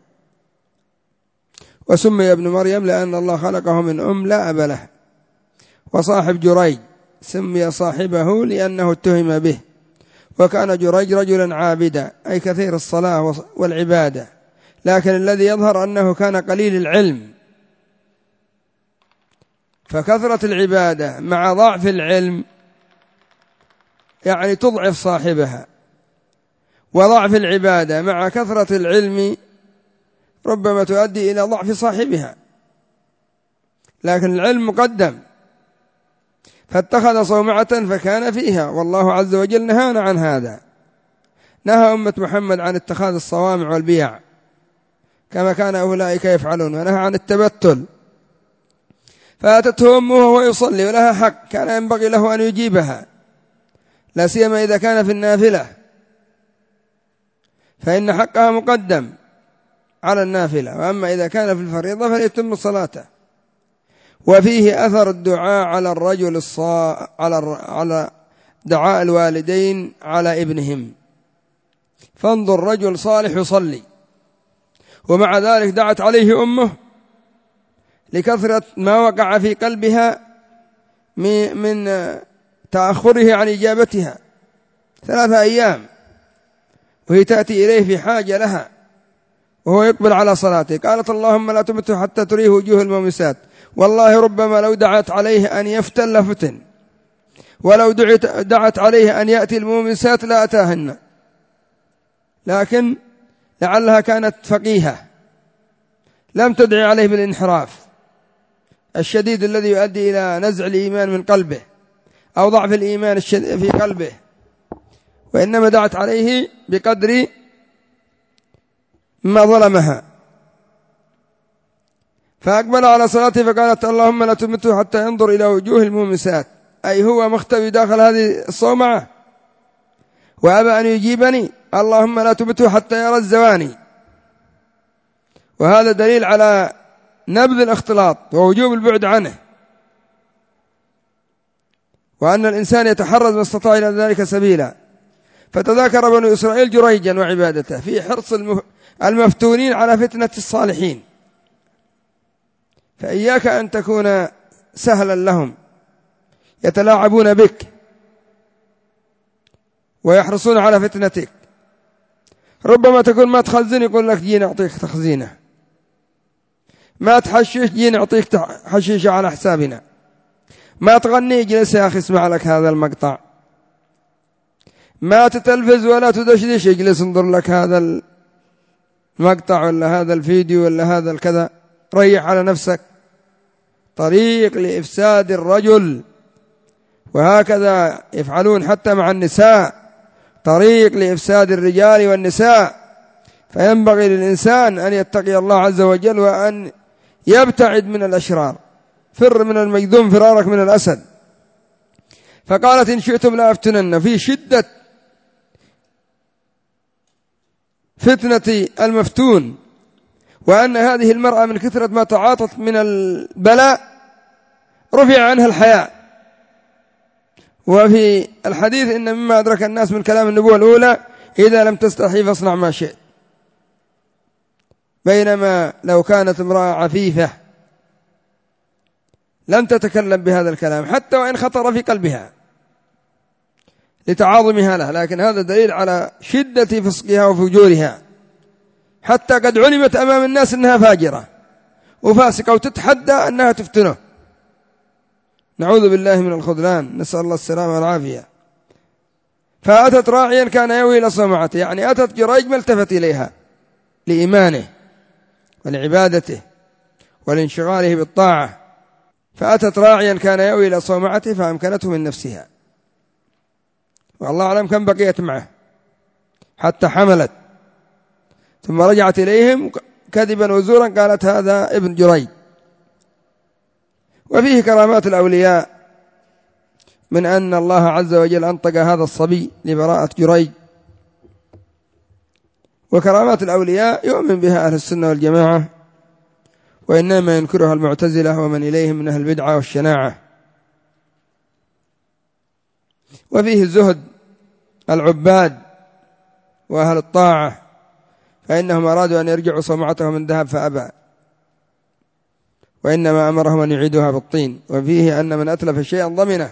وسمي ابن مريم لأن الله خلقه من لا أب له. وصاحب جريج سمي صاحبه لأنه اتهم به. وكان جريج رجلا عابدا أي كثير الصلاة والعبادة، لكن الذي يظهر أنه كان قليل العلم، فكثرة العبادة مع ضعف العلم يعني تضعف صاحبها، وضعف العبادة مع كثرة العلم ربما تؤدي إلى ضعف صاحبها، لكن العلم مقدم. فاتخذ صومعة فكان فيها، والله عز وجل نهانا عن هذا. نهى أمة محمد عن اتخاذ الصوامع والبيع كما كان أولئك يفعلون، ونهى عن التبتل. فأتته أمه وهو يصلي ولها حق، كان ينبغي له أن يجيبها، لا سيما إذا كان في النافلة، فإن حقها مقدم على النافلة، وأما إذا كان في الفريضة فليتم صلاته. وفيه أثر الدعاء على الرجل على دعاء الوالدين على ابنهم. فانظر رجل صالح يصلي ومع ذلك دعت عليه أمه لكثرة ما وقع في قلبها من تأخره عن إجابتها 3 أيام، وهي تأتي إليه في حاجة لها وهو يقبل على صلاته. قالت اللهم لا تمته حتى تريه وجوه المومسات. والله ربما لو دعت عليه أن يفتن لفتن، ولو دعت عليه أن يأتي المومسات لا أتاهن، لكن لعلها كانت فقيهة لم تدعي عليه بالانحراف الشديد الذي يؤدي إلى نزع الإيمان من قلبه أو ضعف الإيمان في قلبه، وإنما دعت عليه بقدر ما ظلمها. فأقبل على صلاته فقالت اللهم لا تمته حتى ينظر إلى وجوه المومسات، أي هو مختبي داخل هذه الصومعة وأبى أن يجيبني، اللهم لا تمته حتى يرى الزواني. وهذا دليل على نبذ الاختلاط ووجوب البعد عنه، وأن الإنسان يتحرز ما استطاع إلى ذلك سبيلا. فتذاكر بنو إسرائيل جريجا وعبادته في حرص المفتونين على فتنة الصالحين، فإياك أن تكون سهلا لهم يتلاعبون بك ويحرصون على فتنتك. ربما تكون ما تخزن يقول لك جينا أعطيك تخزينه، ما تحشش جينا أعطيك حشيشة على حسابنا، ما تغني اجلس يا أخي اسمع لك هذا المقطع، ما تتلفز ولا تدشدش اجلس انظر لك هذا المقطع ولا هذا الفيديو ولا هذا الكذا، ريح على نفسك. طريق لإفساد الرجل، وهكذا يفعلون حتى مع النساء، طريق لإفساد الرجال والنساء. فينبغي للإنسان أن يتقي الله عز وجل وأن يبتعد من الأشرار. فر من المجذوم فرارك من الأسد. فقالت إن شئتم لا أفتنن، في شدة فتنة المفتون، وأن هذه المرأة من كثرة ما تعاطت من البلاء رفع عنها الحياء. وفي الحديث إن مما أدرك الناس من كلام النبوة الأولى إذا لم تستحي فاصنع ما شئت، بينما لو كانت امرأة عفيفة لم تتكلم بهذا الكلام حتى وإن خطر في قلبها لتعاظمها له، لكن هذا دليل على شدة فسقها وفجورها، حتى قد علمت أمام الناس أنها فاجرة وفاسقة وتتحدى أنها تفتنه. نعوذ بالله من الخذلان، نسأل الله السلامة والعافية. فأتت راعيا كان يوي إلى صومعته، يعني أتت جريج ما التفت إليها لإيمانه ولعبادته ولانشغاله بالطاعة، فأتت راعيا كان يوي إلى صومعته فأمكنته من نفسها، والله أعلم كم بقيت معه حتى حملت، ثم رجعت إليهم كذبا وزورا قالت هذا ابن جريج. وفيه كرامات الأولياء من أن الله عز وجل أنطق هذا الصبي لبراءة جريج. وكرامات الأولياء يؤمن بها أهل السنة والجماعة، وإنما ينكرها المعتزلة ومن إليهم من أهل البدعة والشناعة. وفيه زهد العباد وأهل الطاعة، فإنهم أرادوا أن يرجعوا صومعتهم من ذهب فأبى، وإنما أمرهم أن يعيدوها بالطين. وفيه أن من أتلف شيئا ضمنه.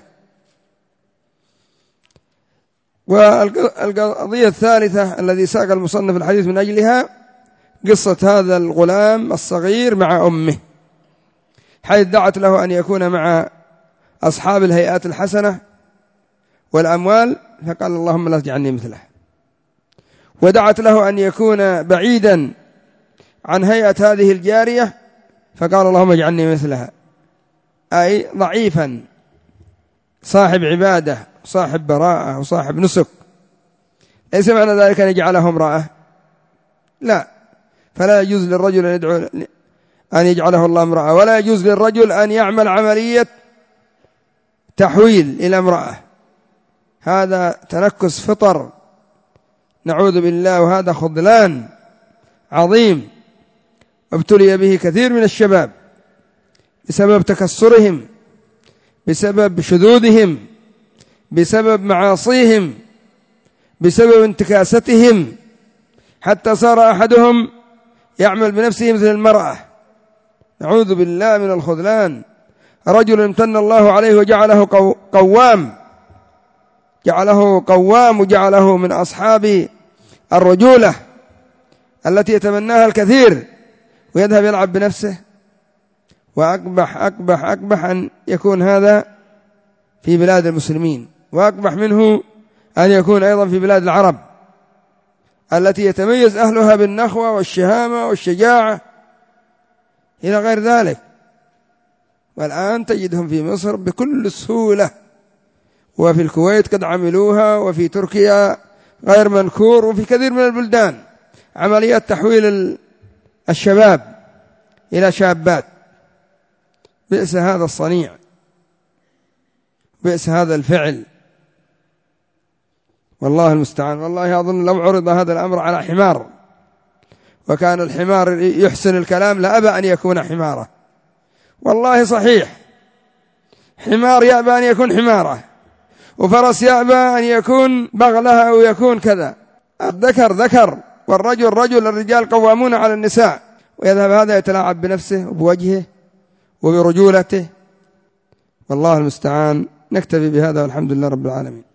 والقضية الثالثة الذي ساق المصنف الحديث من أجلها قصة هذا الغلام الصغير مع أمه، حيث دعت له أن يكون مع أصحاب الهيئات الحسنة والأموال، فقال اللهم لا تجعلني مثله. ودعت له أن يكون بعيدا عن هيئة هذه الجارية، فقال اللهم اجعلني مثلها، أي ضعيفا صاحب عبادة صاحب براءة وصاحب نسك. ليس معنى ذلك أن يجعله امرأة، لا، فلا يجوز للرجل أن يدعو أن يجعله الله امرأة، ولا يجوز للرجل أن يعمل عملية تحويل إلى امرأة، هذا تنكس فطر نعوذ بالله، وهذا خذلان عظيم ابتلي به كثير من الشباب بسبب تكسرهم، بسبب شذوذهم، بسبب معاصيهم، بسبب انتكاستهم، حتى صار أحدهم يعمل بنفسه مثل المرأة. نعوذ بالله من الخذلان. رجل امتن الله عليه وجعله قوام، جعله قوام وجعله من أصحاب الرجولة التي يتمناها الكثير، ويذهب يلعب بنفسه. وأقبح أقبح أقبح أن يكون هذا في بلاد المسلمين، وأقبح منه أن يكون أيضا في بلاد العرب التي يتميز أهلها بالنخوة والشهامة والشجاعة إلى غير ذلك. والآن تجدهم في مصر بكل سهولة، وفي الكويت قد عملوها، وفي تركيا غير منكور، وفي كثير من البلدان عمليات تحويل الشباب إلى شابات. بئس هذا الصنيع، بئس هذا الفعل، والله المستعان. والله أظن لو عرض هذا الأمر على حمار وكان الحمار يحسن الكلام لأبى أن يكون حمارة. والله صحيح، حمار يأبى أن يكون حمارة، وفرس يأبى أن يكون بغلها أو يكون كذا. الذكر ذكر والرجل رجل، الرجال قوامون على النساء. ويذهب هذا يتلاعب بنفسه وبوجهه وبرجولته، والله المستعان. نكتفي بهذا والحمد لله رب العالمين.